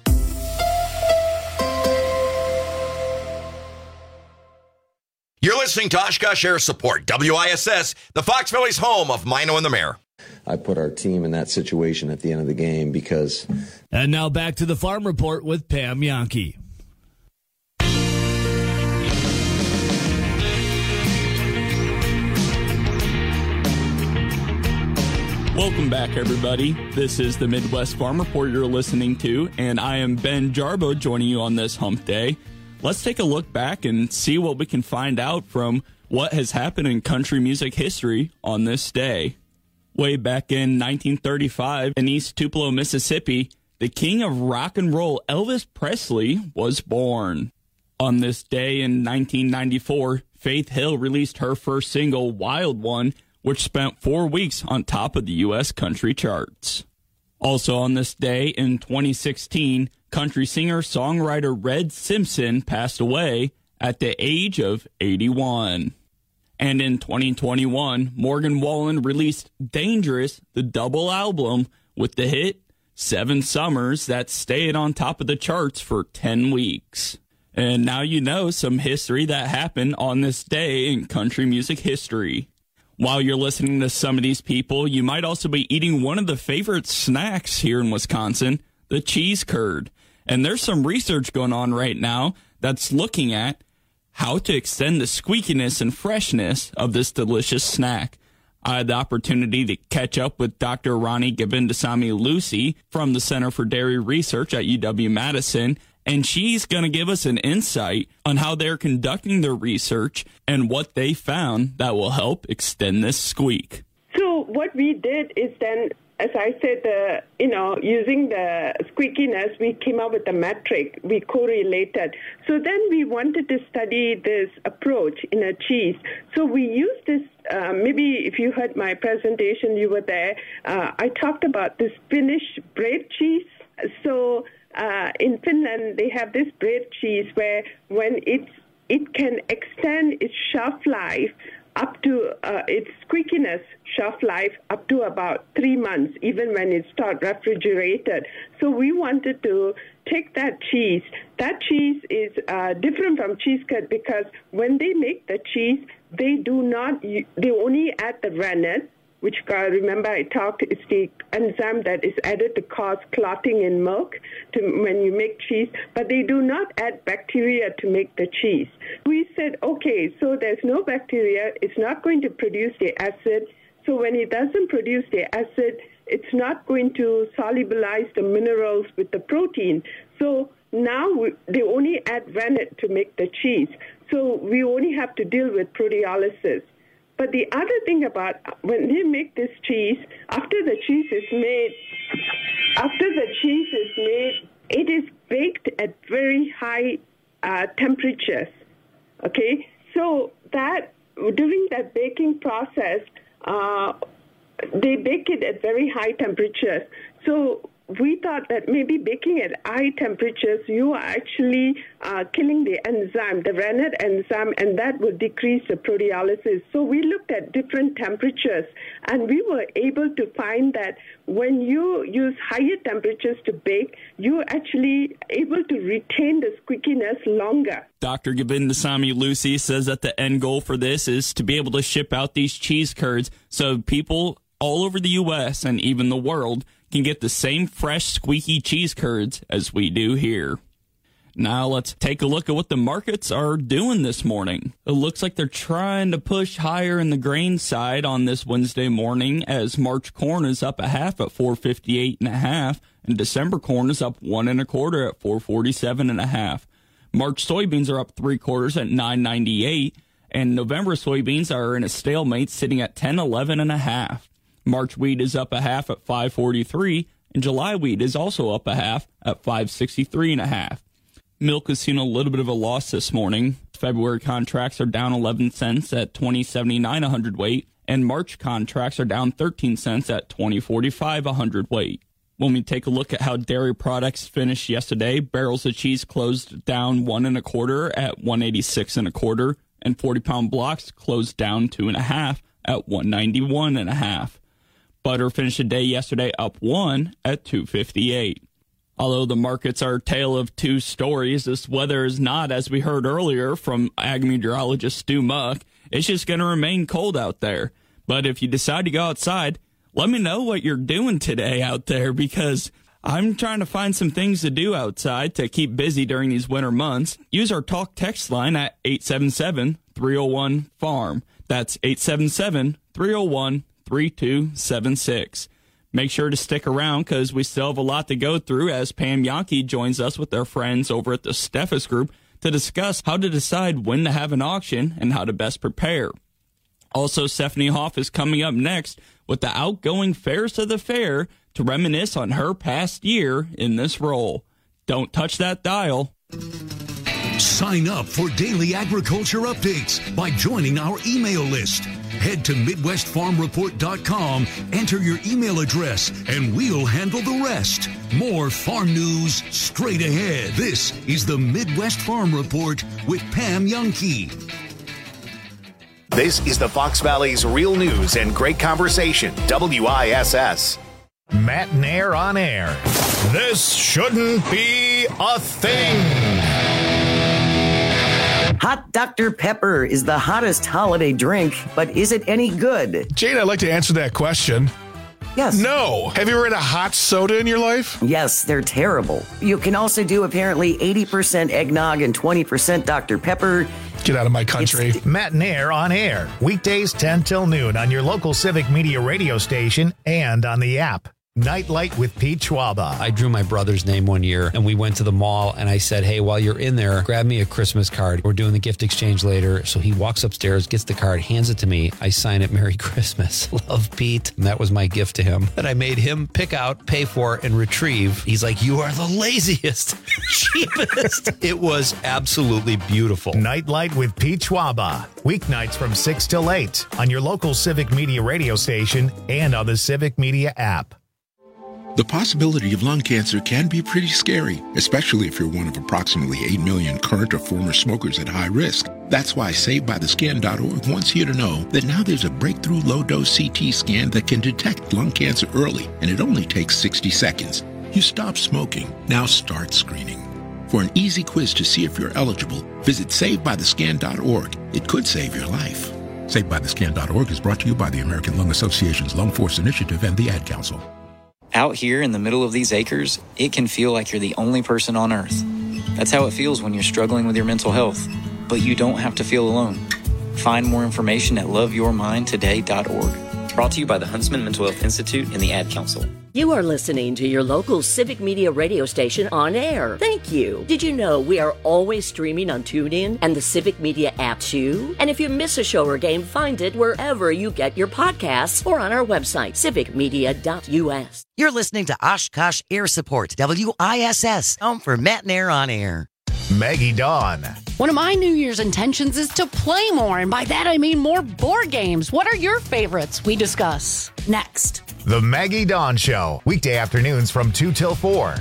You're listening to Oshkosh Air Support, WISS, the Fox Valley's home of Mino and the Mayor. I put our team in that situation at the end of the game because... And now back to the Farm Report with Pam Yankee. Welcome back, everybody. This is the Midwest Farm Report you're listening to, and I am Ben Jarbo joining you on this hump day. Let's take a look back and see what we can find out from what has happened in country music history on this day. Way back in 1935 in East Tupelo, Mississippi, the king of rock and roll, Elvis Presley, was born. On this day in 1994, Faith Hill released her first single, Wild One, which spent 4 weeks on top of the U.S. country charts. Also on this day in 2016, country singer-songwriter Red Simpson passed away at the age of 81. And in 2021, Morgan Wallen released Dangerous, the double album, with the hit 7 Summers that stayed on top of the charts for 10 weeks. And now you know some history that happened on this day in country music history. While you're listening to some of these people, you might also be eating one of the favorite snacks here in Wisconsin, the cheese curd. And there's some research going on right now that's looking at how to extend the squeakiness and freshness of this delicious snack. I had the opportunity to catch up with Dr. Ronnie Govindasamy Lucy from the Center for Dairy Research at UW-Madison, and she's going to give us an insight on how they're conducting their research and what they found that will help extend this squeak. So what we did is then, as I said, using the squeakiness, we came up with a metric. We correlated. So then we wanted to study this approach in a cheese. So we used this, maybe if you heard my presentation, you were there. I talked about this Finnish bread cheese. So in Finland, they have this bread cheese where when it can extend its shelf life up to its squeakiness shelf life up to about 3 months, even when it's not refrigerated. So we wanted to take that cheese. That cheese is different from cheese curd because when they make the cheese, they only add the rennet, which, remember I talked, it's the enzyme that is added to cause clotting in milk when you make cheese, but they do not add bacteria to make the cheese. We said, okay, so there's no bacteria, it's not going to produce the acid, so when it doesn't produce the acid, it's not going to solubilize the minerals with the protein. So now they only add rennet to make the cheese, so we only have to deal with proteolysis. But the other thing about when they make this cheese, after the cheese is made, it is baked at very high temperatures. Okay, so that during that baking process, they bake it at very high temperatures. So we thought that maybe baking at high temperatures, you are actually killing the enzyme, the rennet enzyme, and that will decrease the proteolysis. So we looked at different temperatures, and we were able to find that when you use higher temperatures to bake, you're actually able to retain the squeakiness longer. Dr. Govindasamy Lucy says that the end goal for this is to be able to ship out these cheese curds so people all over the U.S. and even the world can get the same fresh, squeaky cheese curds as we do here. Now let's take a look at what the markets are doing this morning. It looks like they're trying to push higher in the grain side on this Wednesday morning as March corn is up a half at 458.5 and December corn is up 1 1/4 at 447.5. March soybeans are up 3/4 at $9.98, and November soybeans are in a stalemate sitting at $10.11.5. March wheat is up 1/2 at $5.43, and July wheat is also up 1/2 at $5.63.5. Milk has seen a little bit of a loss this morning. February contracts are down 11 cents at $20.79 a hundredweight, and March contracts are down 13 cents at $20.45 a hundredweight. When we take a look at how dairy products finished yesterday, barrels of cheese closed down 1 1/4 at $1.86 1/4, and 40-pound blocks closed down 2 1/2 at $1.91 1/2. Butter finished the day yesterday up 1 at $2.58. Although the markets are a tale of two stories, this weather is not, as we heard earlier from ag meteorologist Stu Muck. It's just going to remain cold out there. But if you decide to go outside, let me know what you're doing today out there, because I'm trying to find some things to do outside to keep busy during these winter months. Use our talk text line at 877-301-FARM. That's 877-301-3276. Make sure to stick around because we still have a lot to go through as Pam Yankee joins us with their friends over at the Steffes Group to discuss how to decide when to have an auction and how to best prepare. Also, Stephanie Hoff is coming up next with the outgoing Fairest of the Fair to reminisce on her past year in this role. Don't touch that dial. Sign up for daily agriculture updates by joining our email list. Head to MidwestFarmReport.com, enter your email address, and we'll handle the rest. More farm news straight ahead. This is the Midwest Farm Report with Pam Yankee. This is the Fox Valley's real news and great conversation, WISS. Matt Nair on air. This shouldn't be a thing. Hot Dr. Pepper is the hottest holiday drink, but is it any good? Jane, I'd like to answer that question. Yes. No. Have you ever had a hot soda in your life? Yes, they're terrible. You can also do apparently 80% eggnog and 20% Dr. Pepper. Get out of my country. Matt Nair on air. Weekdays 10 till noon on your local Civic Media radio station and on the app. Nightlight with Pete Schwaba. I drew my brother's name one year and we went to the mall and I said, hey, while you're in there, grab me a Christmas card. We're doing the gift exchange later. So he walks upstairs, gets the card, hands it to me. I sign it, Merry Christmas. Love, Pete. And that was my gift to him that I made him pick out, pay for, and retrieve. He's like, you are the laziest, cheapest. It was absolutely beautiful. Nightlight with Pete Schwaba. Weeknights from 6 till 8 on your local Civic Media radio station and on the Civic Media app. The possibility of lung cancer can be pretty scary, especially if you're one of approximately 8 million current or former smokers at high risk. That's why SaveByTheScan.org wants you to know that now there's a breakthrough low-dose CT scan that can detect lung cancer early, and it only takes 60 seconds. You stop smoking, now start screening. For an easy quiz to see if you're eligible, visit SaveByTheScan.org. It could save your life. SaveByTheScan.org is brought to you by the American Lung Association's Lung Force Initiative and the Ad Council. Out here in the middle of these acres, it can feel like you're the only person on Earth. That's how it feels when you're struggling with your mental health. But you don't have to feel alone. Find more information at loveyourmindtoday.org. Brought to you by the Huntsman Mental Health Institute and the Ad Council. You are listening to your local Civic Media radio station on air. Thank you. Did you know we are always streaming on TuneIn and the Civic Media app too? And if you miss a show or game, find it wherever you get your podcasts or on our website, civicmedia.us. You're listening to Oshkosh Air Support, WISS, home for Matt Nair on air. Maggie Dawn. One of my New Year's intentions is to play more, and by that I mean more board games. What are your favorites? We discuss next. The Maggie Dawn Show, weekday afternoons from 2 till 4.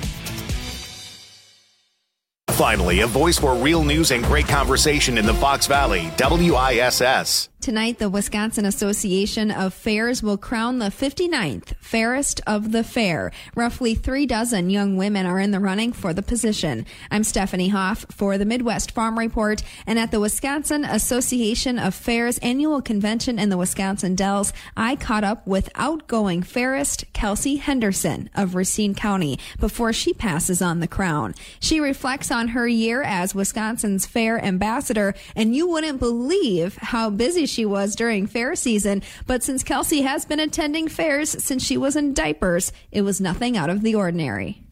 Finally, a voice for real news and great conversation in the Fox Valley, WISS. Tonight, the Wisconsin Association of Fairs will crown the 59th Fairest of the Fair. Roughly 36 young women are in the running for the position. I'm Stephanie Hoff for the Midwest Farm Report, and at the Wisconsin Association of Fairs annual convention in the Wisconsin Dells, I caught up with outgoing Fairest Kelsey Henderson of Racine County before she passes on the crown. She reflects on her year as Wisconsin's fair ambassador, and you wouldn't believe how busy she was during fair season, but since Kelsey has been attending fairs since she was in diapers, it was nothing out of the ordinary.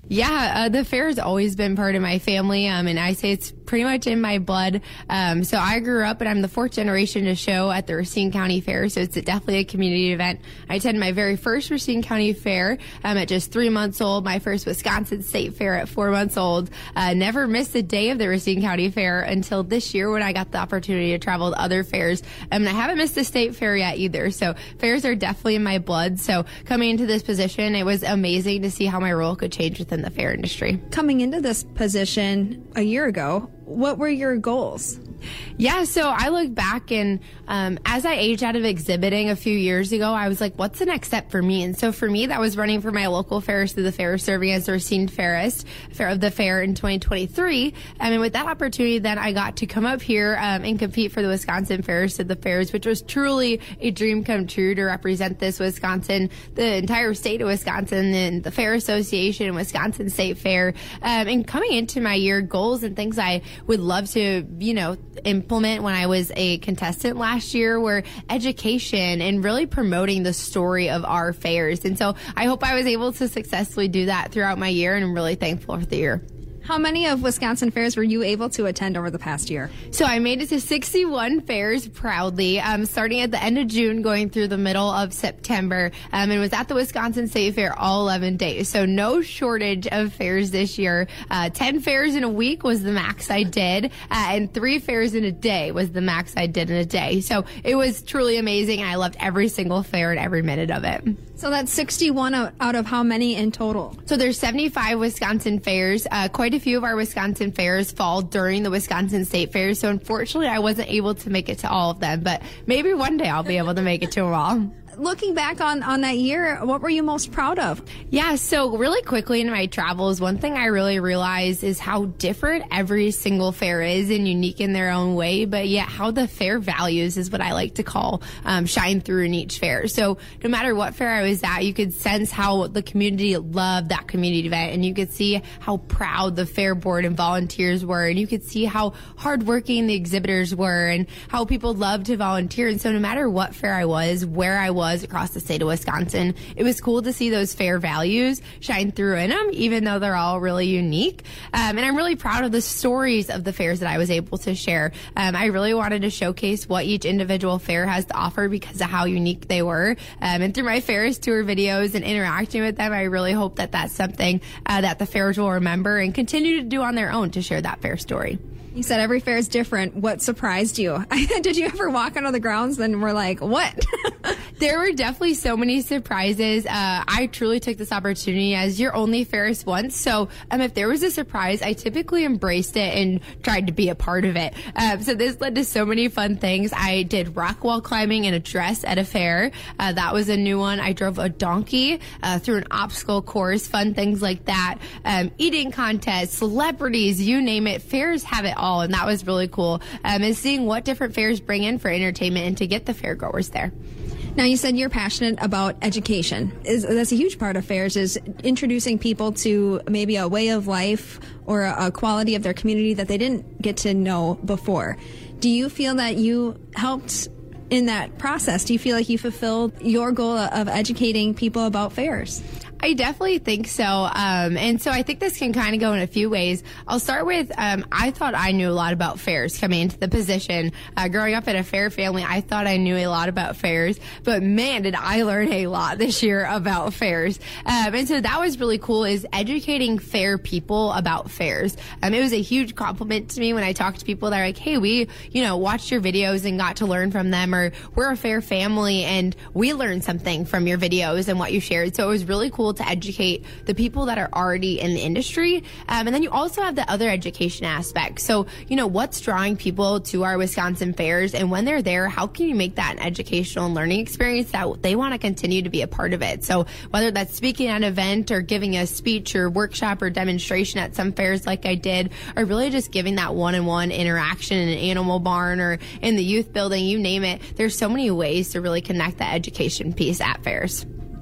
Yeah, the fair has always been part of my family, and I say it's pretty much in my blood. So I grew up, and I'm the fourth generation to show at the Racine County Fair, so it's definitely a community event. I attended my very first Racine County Fair at just 3 months old, my first Wisconsin State Fair at 4 months old. Never missed a day of the Racine County Fair until this year when I got the opportunity to travel to other fairs. And I haven't missed a state fair yet either, so fairs are definitely in my blood. So coming into this position, it was amazing to see how my role could change within the fair industry. Coming into this position a year ago, what were your goals? Yeah, so I look back and as I aged out of exhibiting a few years ago, I was like, what's the next step for me? And so for me, that was running for my local fairs through the fair, serving as the Racine Fairist of the fair in 2023. And with that opportunity, then I got to come up here and compete for the Wisconsin Fairist of the Fairs, which was truly a dream come true to represent this Wisconsin, the entire state of Wisconsin, and the Fair Association and Wisconsin State Fair. And coming into my year, goals and things I would love to, implement when I was a contestant last year were education and really promoting the story of our fairs. And so I hope I was able to successfully do that throughout my year, and I'm really thankful for the year. How many of Wisconsin fairs were you able to attend over the past year? So I made it to 61 fairs proudly, starting at the end of June, going through the middle of September, and was at the Wisconsin State Fair all 11 days. So no shortage of fairs this year. 10 fairs in a week was the max I did, and 3 fairs in a day was the max I did in a day. So it was truly amazing, and I loved every single fair and every minute of it. So that's 61 out of how many in total? So there's 75 Wisconsin fairs. Quite a few of our Wisconsin fairs fall during the Wisconsin State Fair. So unfortunately, I wasn't able to make it to all of them, but maybe one day I'll be able to make it to them all. Looking back on that year, what were you most proud of? Yeah, so really quickly in my travels, one thing I really realized is how different every single fair is and unique in their own way, but yet how the fair values is what I like to call shine through in each fair. So no matter what fair I was at, you could sense how the community loved that community event, and you could see how proud the fair board and volunteers were, and you could see how hardworking the exhibitors were and how people loved to volunteer. And so no matter what fair I was, where I was across the state of Wisconsin, it was cool to see those fair values shine through in them, even though they're all really unique. And I'm really proud of the stories of the fairs that I was able to share. I really wanted to showcase what each individual fair has to offer because of how unique they were. And through my Fairs Tour videos and interacting with them, I really hope that that's something that the fairs will remember and continue to do on their own to share that fair story. You said every fair is different. What surprised you? Did you ever walk onto the grounds and were like, what? There were definitely so many surprises. I truly took this opportunity as your only fairist once. So if there was a surprise, I typically embraced it and tried to be a part of it. So this led to so many fun things. I did rock wall climbing in a dress at a fair. That was a new one. I drove a donkey through an obstacle course, fun things like that. Eating contests, celebrities, you name it. Fairs have it all, and that was really cool. And seeing what different fairs bring in for entertainment and to get the fairgoers there. Now, you said you're passionate about education. That's a huge part of fairs, is introducing people to maybe a way of life or a quality of their community that they didn't get to know before. Do you feel that you helped in that process? Do you feel like you fulfilled your goal of educating people about fairs? I definitely think so. And so I think this can kind of go in a few ways. I'll start with, I thought I knew a lot about fairs coming into the position. Growing up in a fair family, I thought I knew a lot about fairs, but man, did I learn a lot this year about fairs. And so that was really cool, is educating fair people about fairs. It was a huge compliment to me when I talked to people that are like, hey, we, watched your videos and got to learn from them, or we're a fair family and we learned something from your videos and what you shared. So it was really cool to educate the people that are already in the industry. And then you also have the other education aspect. So, what's drawing people to our Wisconsin fairs, and when they're there, how can you make that an educational and learning experience that they want to continue to be a part of it? So whether that's speaking at an event or giving a speech or workshop or demonstration at some fairs like I did, or really just giving that one-on-one interaction in an animal barn or in the youth building, you name it, there's so many ways to really connect that education piece at fairs.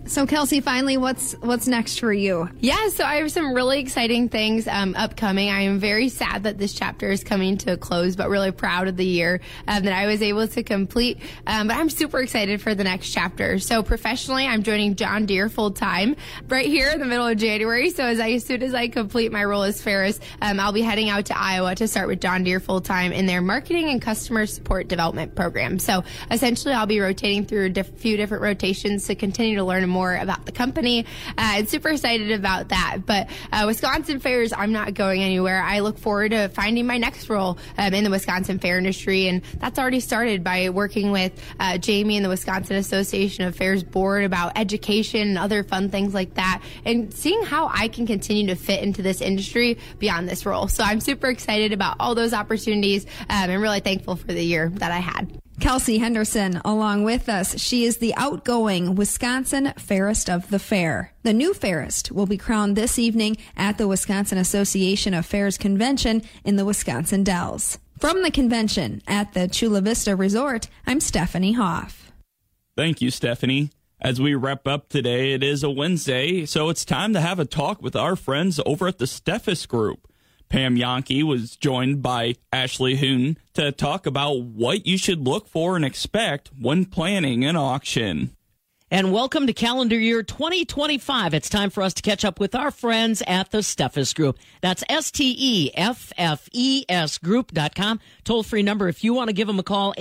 So, Kelsey, finally, what's next for you? Yeah, so I have some really exciting things upcoming. I am very sad that this chapter is coming to a close, but really proud of the year that I was able to complete. But I'm super excited for the next chapter. So professionally, I'm joining John Deere full-time right here in the middle of January. So as soon as I complete my role as Ferris, I'll be heading out to Iowa to start with John Deere full-time in their marketing and customer support development program. So essentially, I'll be rotating through a few different rotations to continue to learn more about the company. I'm super excited about that. But Wisconsin fairs, I'm not going anywhere. I look forward to finding my next role in the Wisconsin fair industry. And that's already started by working with Jamie and the Wisconsin Association of Fairs board about education and other fun things like that, and seeing how I can continue to fit into this industry beyond this role. So I'm super excited about all those opportunities and really thankful for the year that I had. Kelsey Henderson, along with us. She is the outgoing Wisconsin Fairest of the Fair. The new Fairest will be crowned this evening at the Wisconsin Association of Fairs Convention in the Wisconsin Dells. From the convention at the Chula Vista Resort, I'm Stephanie Hoff. Thank you, Stephanie. As we wrap up today, it is a Wednesday, so it's time to have a talk with our friends over at the Steffes Group. Pam Jahnke was joined by Ashley Hoon to talk about what you should look for and expect when planning an auction. And welcome to calendar year 2025. It's time for us to catch up with our friends at the Steffes Group. That's STEFFES Group.com. Toll-free number if you want to give them a call,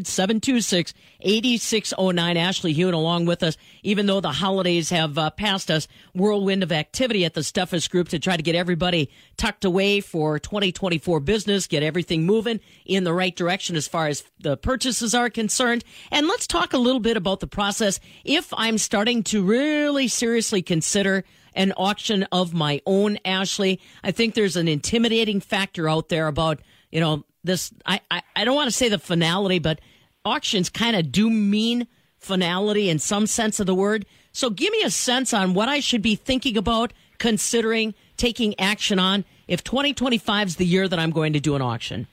800-726-8609. Ashley Hoon along with us, even though the holidays have passed us. Whirlwind of activity at the Steffes Group to try to get everybody tucked away for 2024 business, get everything moving in the right direction as far as the purchases are concerned. And let's talk a little bit about the process. If I'm starting to really seriously consider an auction of my own, Ashley, I think there's an intimidating factor out there about, this. I don't want to say the finality, but auctions kind of do mean finality in some sense of the word. So give me a sense on what I should be thinking about, considering taking action on if 2025 is the year that I'm going to do an auction.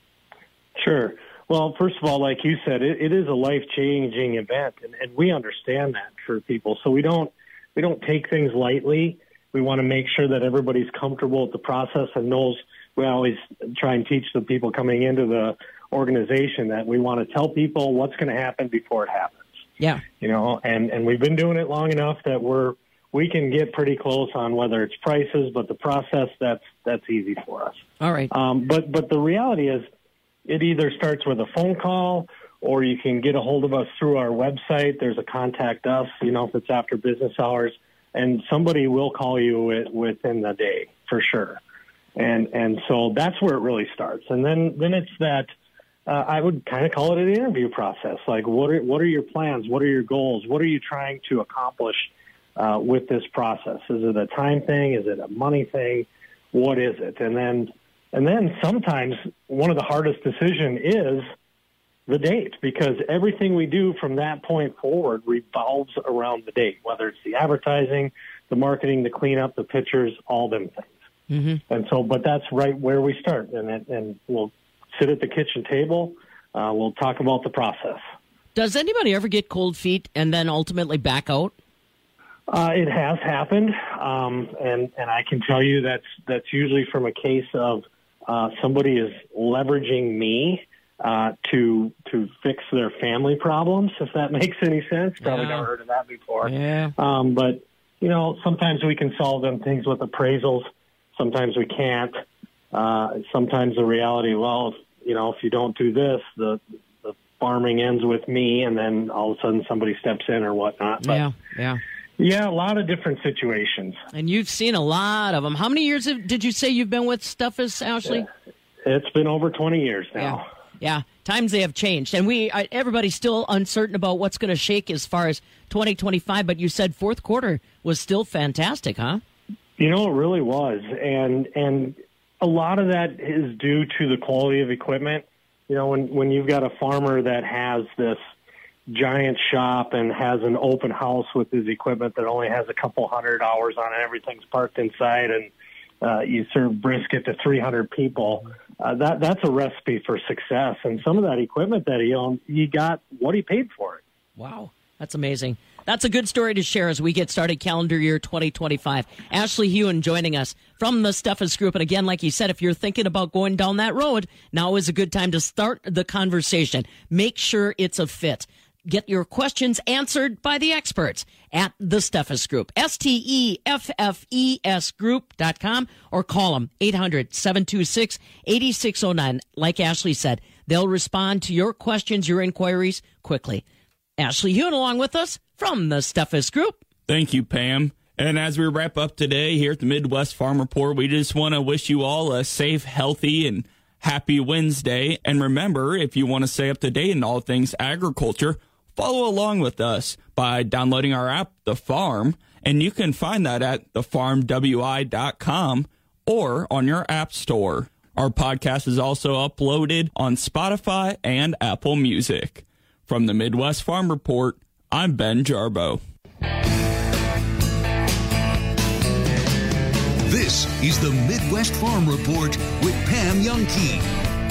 Sure. Well, first of all, like you said, it is a life-changing event, and we understand that for people. So we don't take things lightly. We want to make sure that everybody's comfortable with the process and knows. We always try and teach the people coming into the organization that we want to tell people what's going to happen before it happens. Yeah. And we've been doing it long enough that we can get pretty close on whether it's prices, but the process, that's easy for us. All right. But the reality is, it either starts with a phone call or you can get a hold of us through our website. There's a contact us, if it's after business hours, and somebody will call you within the day for sure. And so that's where it really starts. And then it's that, I would kind of call it an interview process. Like, what are your plans? What are your goals? What are you trying to accomplish with this process? Is it a time thing? Is it a money thing? What is it? And then sometimes one of the hardest decisions is the date, because everything we do from that point forward revolves around the date, whether it's the advertising, the marketing, the cleanup, the pictures, all them things. Mm-hmm. And so, but that's right where we start. And we'll sit at the kitchen table. We'll talk about the process. Does anybody ever get cold feet and then ultimately back out? It has happened. And I can tell you that's usually from a case of somebody is leveraging me to fix their family problems, if that makes any sense. Probably never heard of that before. Yeah. But, sometimes we can solve them things with appraisals. Sometimes we can't. Sometimes the reality, if you don't do this, the farming ends with me, and then all of a sudden somebody steps in or whatnot. But, yeah, a lot of different situations. And you've seen a lot of them. How many years did you say you've been with Steffes, Ashley? It's been over 20 years now. Yeah. Times they have changed. And everybody's still uncertain about what's going to shake as far as 2025, but you said fourth quarter was still fantastic, huh? It really was. And a lot of that is due to the quality of equipment. When you've got a farmer that has this giant shop and has an open house with his equipment that only has a couple 100 hours on it, everything's parked inside, and you serve brisket to 300 people, that's a recipe for success. And some of that equipment that he owned, he got what he paid for it. Wow. That's amazing. That's a good story to share as we get started calendar year 2025. Ashley Hewen joining us from the Steffes Group. And again, like you said, if you're thinking about going down that road, now is a good time to start the conversation. Make sure it's a fit. Get your questions answered by the experts at the Steffes Group, STEFFES Group.com, or call them 800-726-8609. Like Ashley said, they'll respond to your questions, your inquiries quickly. Ashley Hewen along with us from the Steffes Group. Thank you, Pam. And as we wrap up today here at the Midwest Farm Report, we just want to wish you all a safe, healthy, and happy Wednesday. And remember, if you want to stay up to date in all things agriculture, follow along with us by downloading our app, The Farm, and you can find that at thefarmwi.com or on your app store. Our podcast is also uploaded on Spotify and Apple Music. From the Midwest Farm Report, I'm Ben Jarbo. This is the Midwest Farm Report with Pam Jahnke.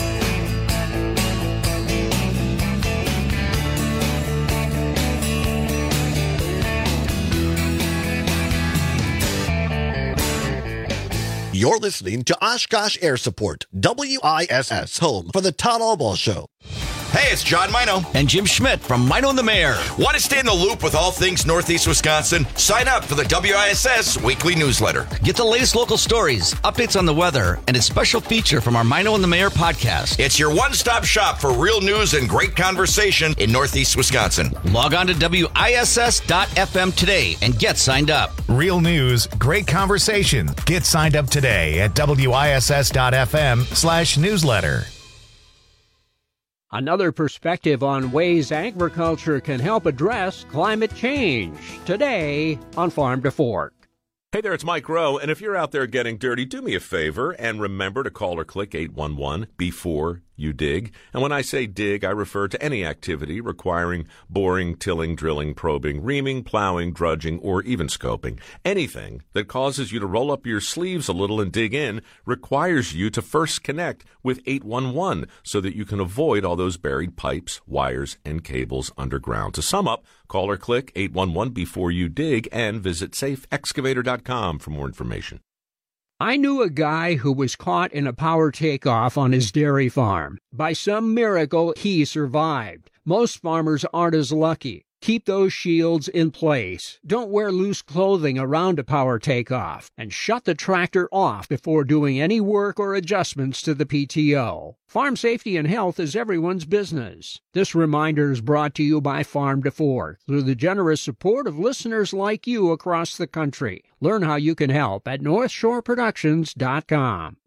You're listening to Oshkosh Air Support, WISS, home for the Todd Albaugh Show. Hey, it's John Mino. And Jim Schmidt from Mino and the Mayor. Want to stay in the loop with all things Northeast Wisconsin? Sign up for the WISS weekly newsletter. Get the latest local stories, updates on the weather, and a special feature from our Mino and the Mayor podcast. It's your one-stop shop for real news and great conversation in Northeast Wisconsin. Log on to WISS.FM today and get signed up. Real news, great conversation. Get signed up today at WISS.FM/newsletter. Another perspective on ways agriculture can help address climate change. Today on Farm to Fork. Hey there, it's Mike Rowe, and if you're out there getting dirty, do me a favor and remember to call or click 811 before you dig. And when I say dig, I refer to any activity requiring boring, tilling, drilling, probing, reaming, plowing, drudging, or even scoping. Anything that causes you to roll up your sleeves a little and dig in requires you to first connect with 811 so that you can avoid all those buried pipes, wires, and cables underground. To sum up, call or click 811 before you dig and visit safeexcavator.com for more information. I knew a guy who was caught in a power takeoff on his dairy farm. By some miracle, he survived. Most farmers aren't as lucky. Keep those shields in place. Don't wear loose clothing around a power takeoff. And shut the tractor off before doing any work or adjustments to the PTO. Farm safety and health is everyone's business. This reminder is brought to you by Farm to Fork through the generous support of listeners like you across the country. Learn how you can help at NorthshoreProductions.com.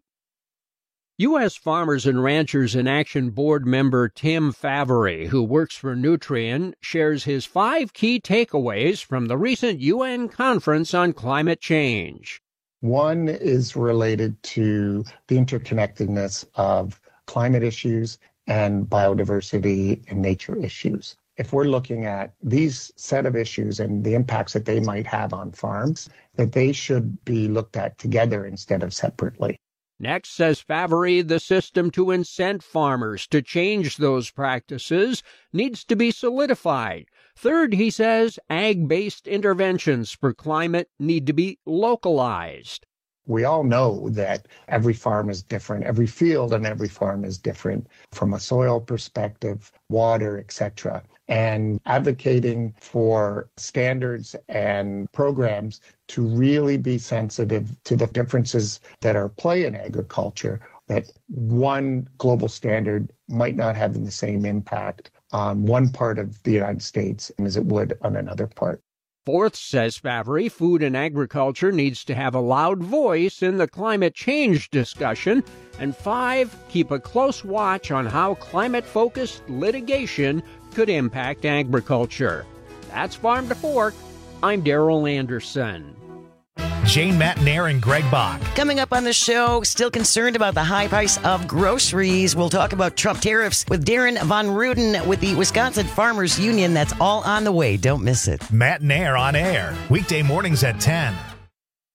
U.S. Farmers and Ranchers in Action Board member Tim Favory, who works for Nutrien, shares his 5 key takeaways from the recent UN conference on climate change. One is related to the interconnectedness of climate issues and biodiversity and nature issues. If we're looking at these set of issues and the impacts that they might have on farms, that they should be looked at together instead of separately. Next, says Favory, the system to incent farmers to change those practices needs to be solidified. Third, he says, ag-based interventions for climate need to be localized. We all know that every farm is different. Every field and every farm is different from a soil perspective, water, etc. And advocating for standards and programs to really be sensitive to the differences that are at play in agriculture, that one global standard might not have the same impact on one part of the United States as it would on another part. Fourth, says Favory, food and agriculture needs to have a loud voice in the climate change discussion. And 5, keep a close watch on how climate-focused litigation could impact agriculture. That's Farm to Fork. I'm Darrell Anderson. Jane Matnair and Greg Bach. Coming up on the show, still concerned about the high price of groceries. We'll talk about Trump tariffs with Darren Von Ruden with the Wisconsin Farmers Union. That's all on the way. Don't miss it. Matnair on air. Weekday mornings at 10.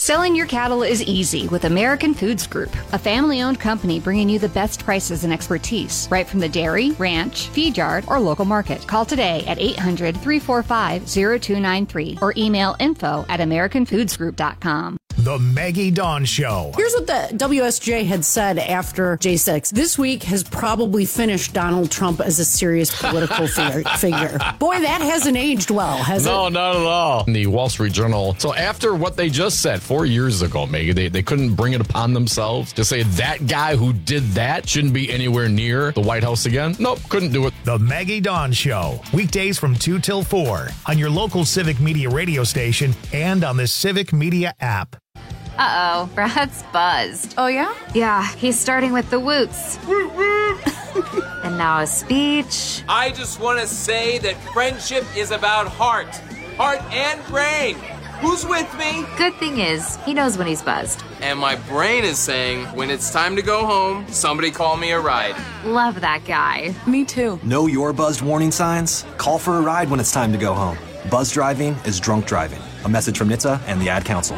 Selling your cattle is easy with American Foods Group, a family-owned company bringing you the best prices and expertise, right from the dairy, ranch, feed yard, or local market. Call today at 800-345-0293 or email info@americanfoodsgroup.com. The Maggie Dawn Show. Here's what the WSJ had said after J6. This week has probably finished Donald Trump as a serious political figure. Boy, that hasn't aged well, has it? No, not at all. In the Wall Street Journal. So after what they just said 4 years ago, Maggie, they couldn't bring it upon themselves to say that guy who did that shouldn't be anywhere near the White House again. Nope, couldn't do it. The Maggie Dawn Show. Weekdays from 2 till 4 on your local Civic Media radio station and on the Civic Media app. Uh-oh, Brad's buzzed. Oh, yeah? Yeah, he's starting with the woots. And now a speech. I just want to say that friendship is about heart and brain. Who's with me? Good thing is, he knows when he's buzzed. And my brain is saying, when it's time to go home, somebody call me a ride. Love that guy. Me too. Know your buzzed warning signs? Call for a ride when it's time to go home. Buzz driving is drunk driving. A message from NHTSA and the Ad Council.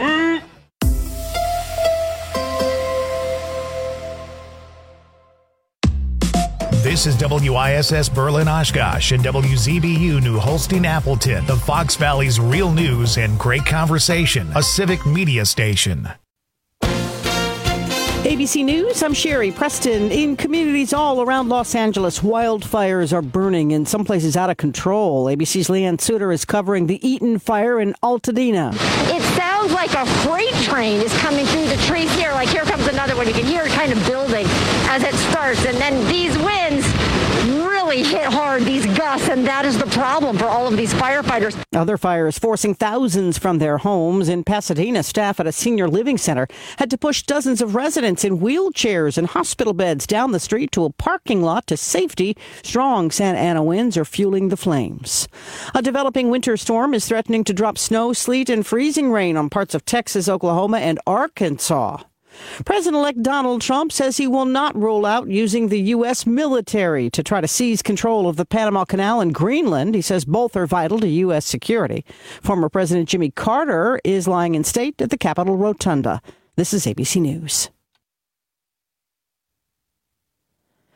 This is WISS Berlin Oshkosh and WZBU New Holstein Appleton, the Fox Valley's real news and great conversation, a civic media station. ABC News, I'm Sherry Preston. In communities all around Los Angeles, wildfires are burning, in some places out of control. ABC's Leanne Suter is covering the Eaton fire in Altadena. It sounds like a freight train is coming through the trees here. Like, here comes another one. You can hear it kind of building as it starts. And then these winds really hit hard, these gusts, and that is the problem for all of these firefighters. Other fires forcing thousands from their homes. In Pasadena, staff at a senior living center had to push dozens of residents in wheelchairs and hospital beds down the street to a parking lot to safety. Strong Santa Ana winds are fueling the flames. A developing winter storm is threatening to drop snow, sleet, and freezing rain on parts of Texas, Oklahoma, and Arkansas. President-elect Donald Trump says he will not rule out using the U.S. military to try to seize control of the Panama Canal and Greenland. He says both are vital to U.S. security. Former President Jimmy Carter is lying in state at the Capitol Rotunda. This is ABC News.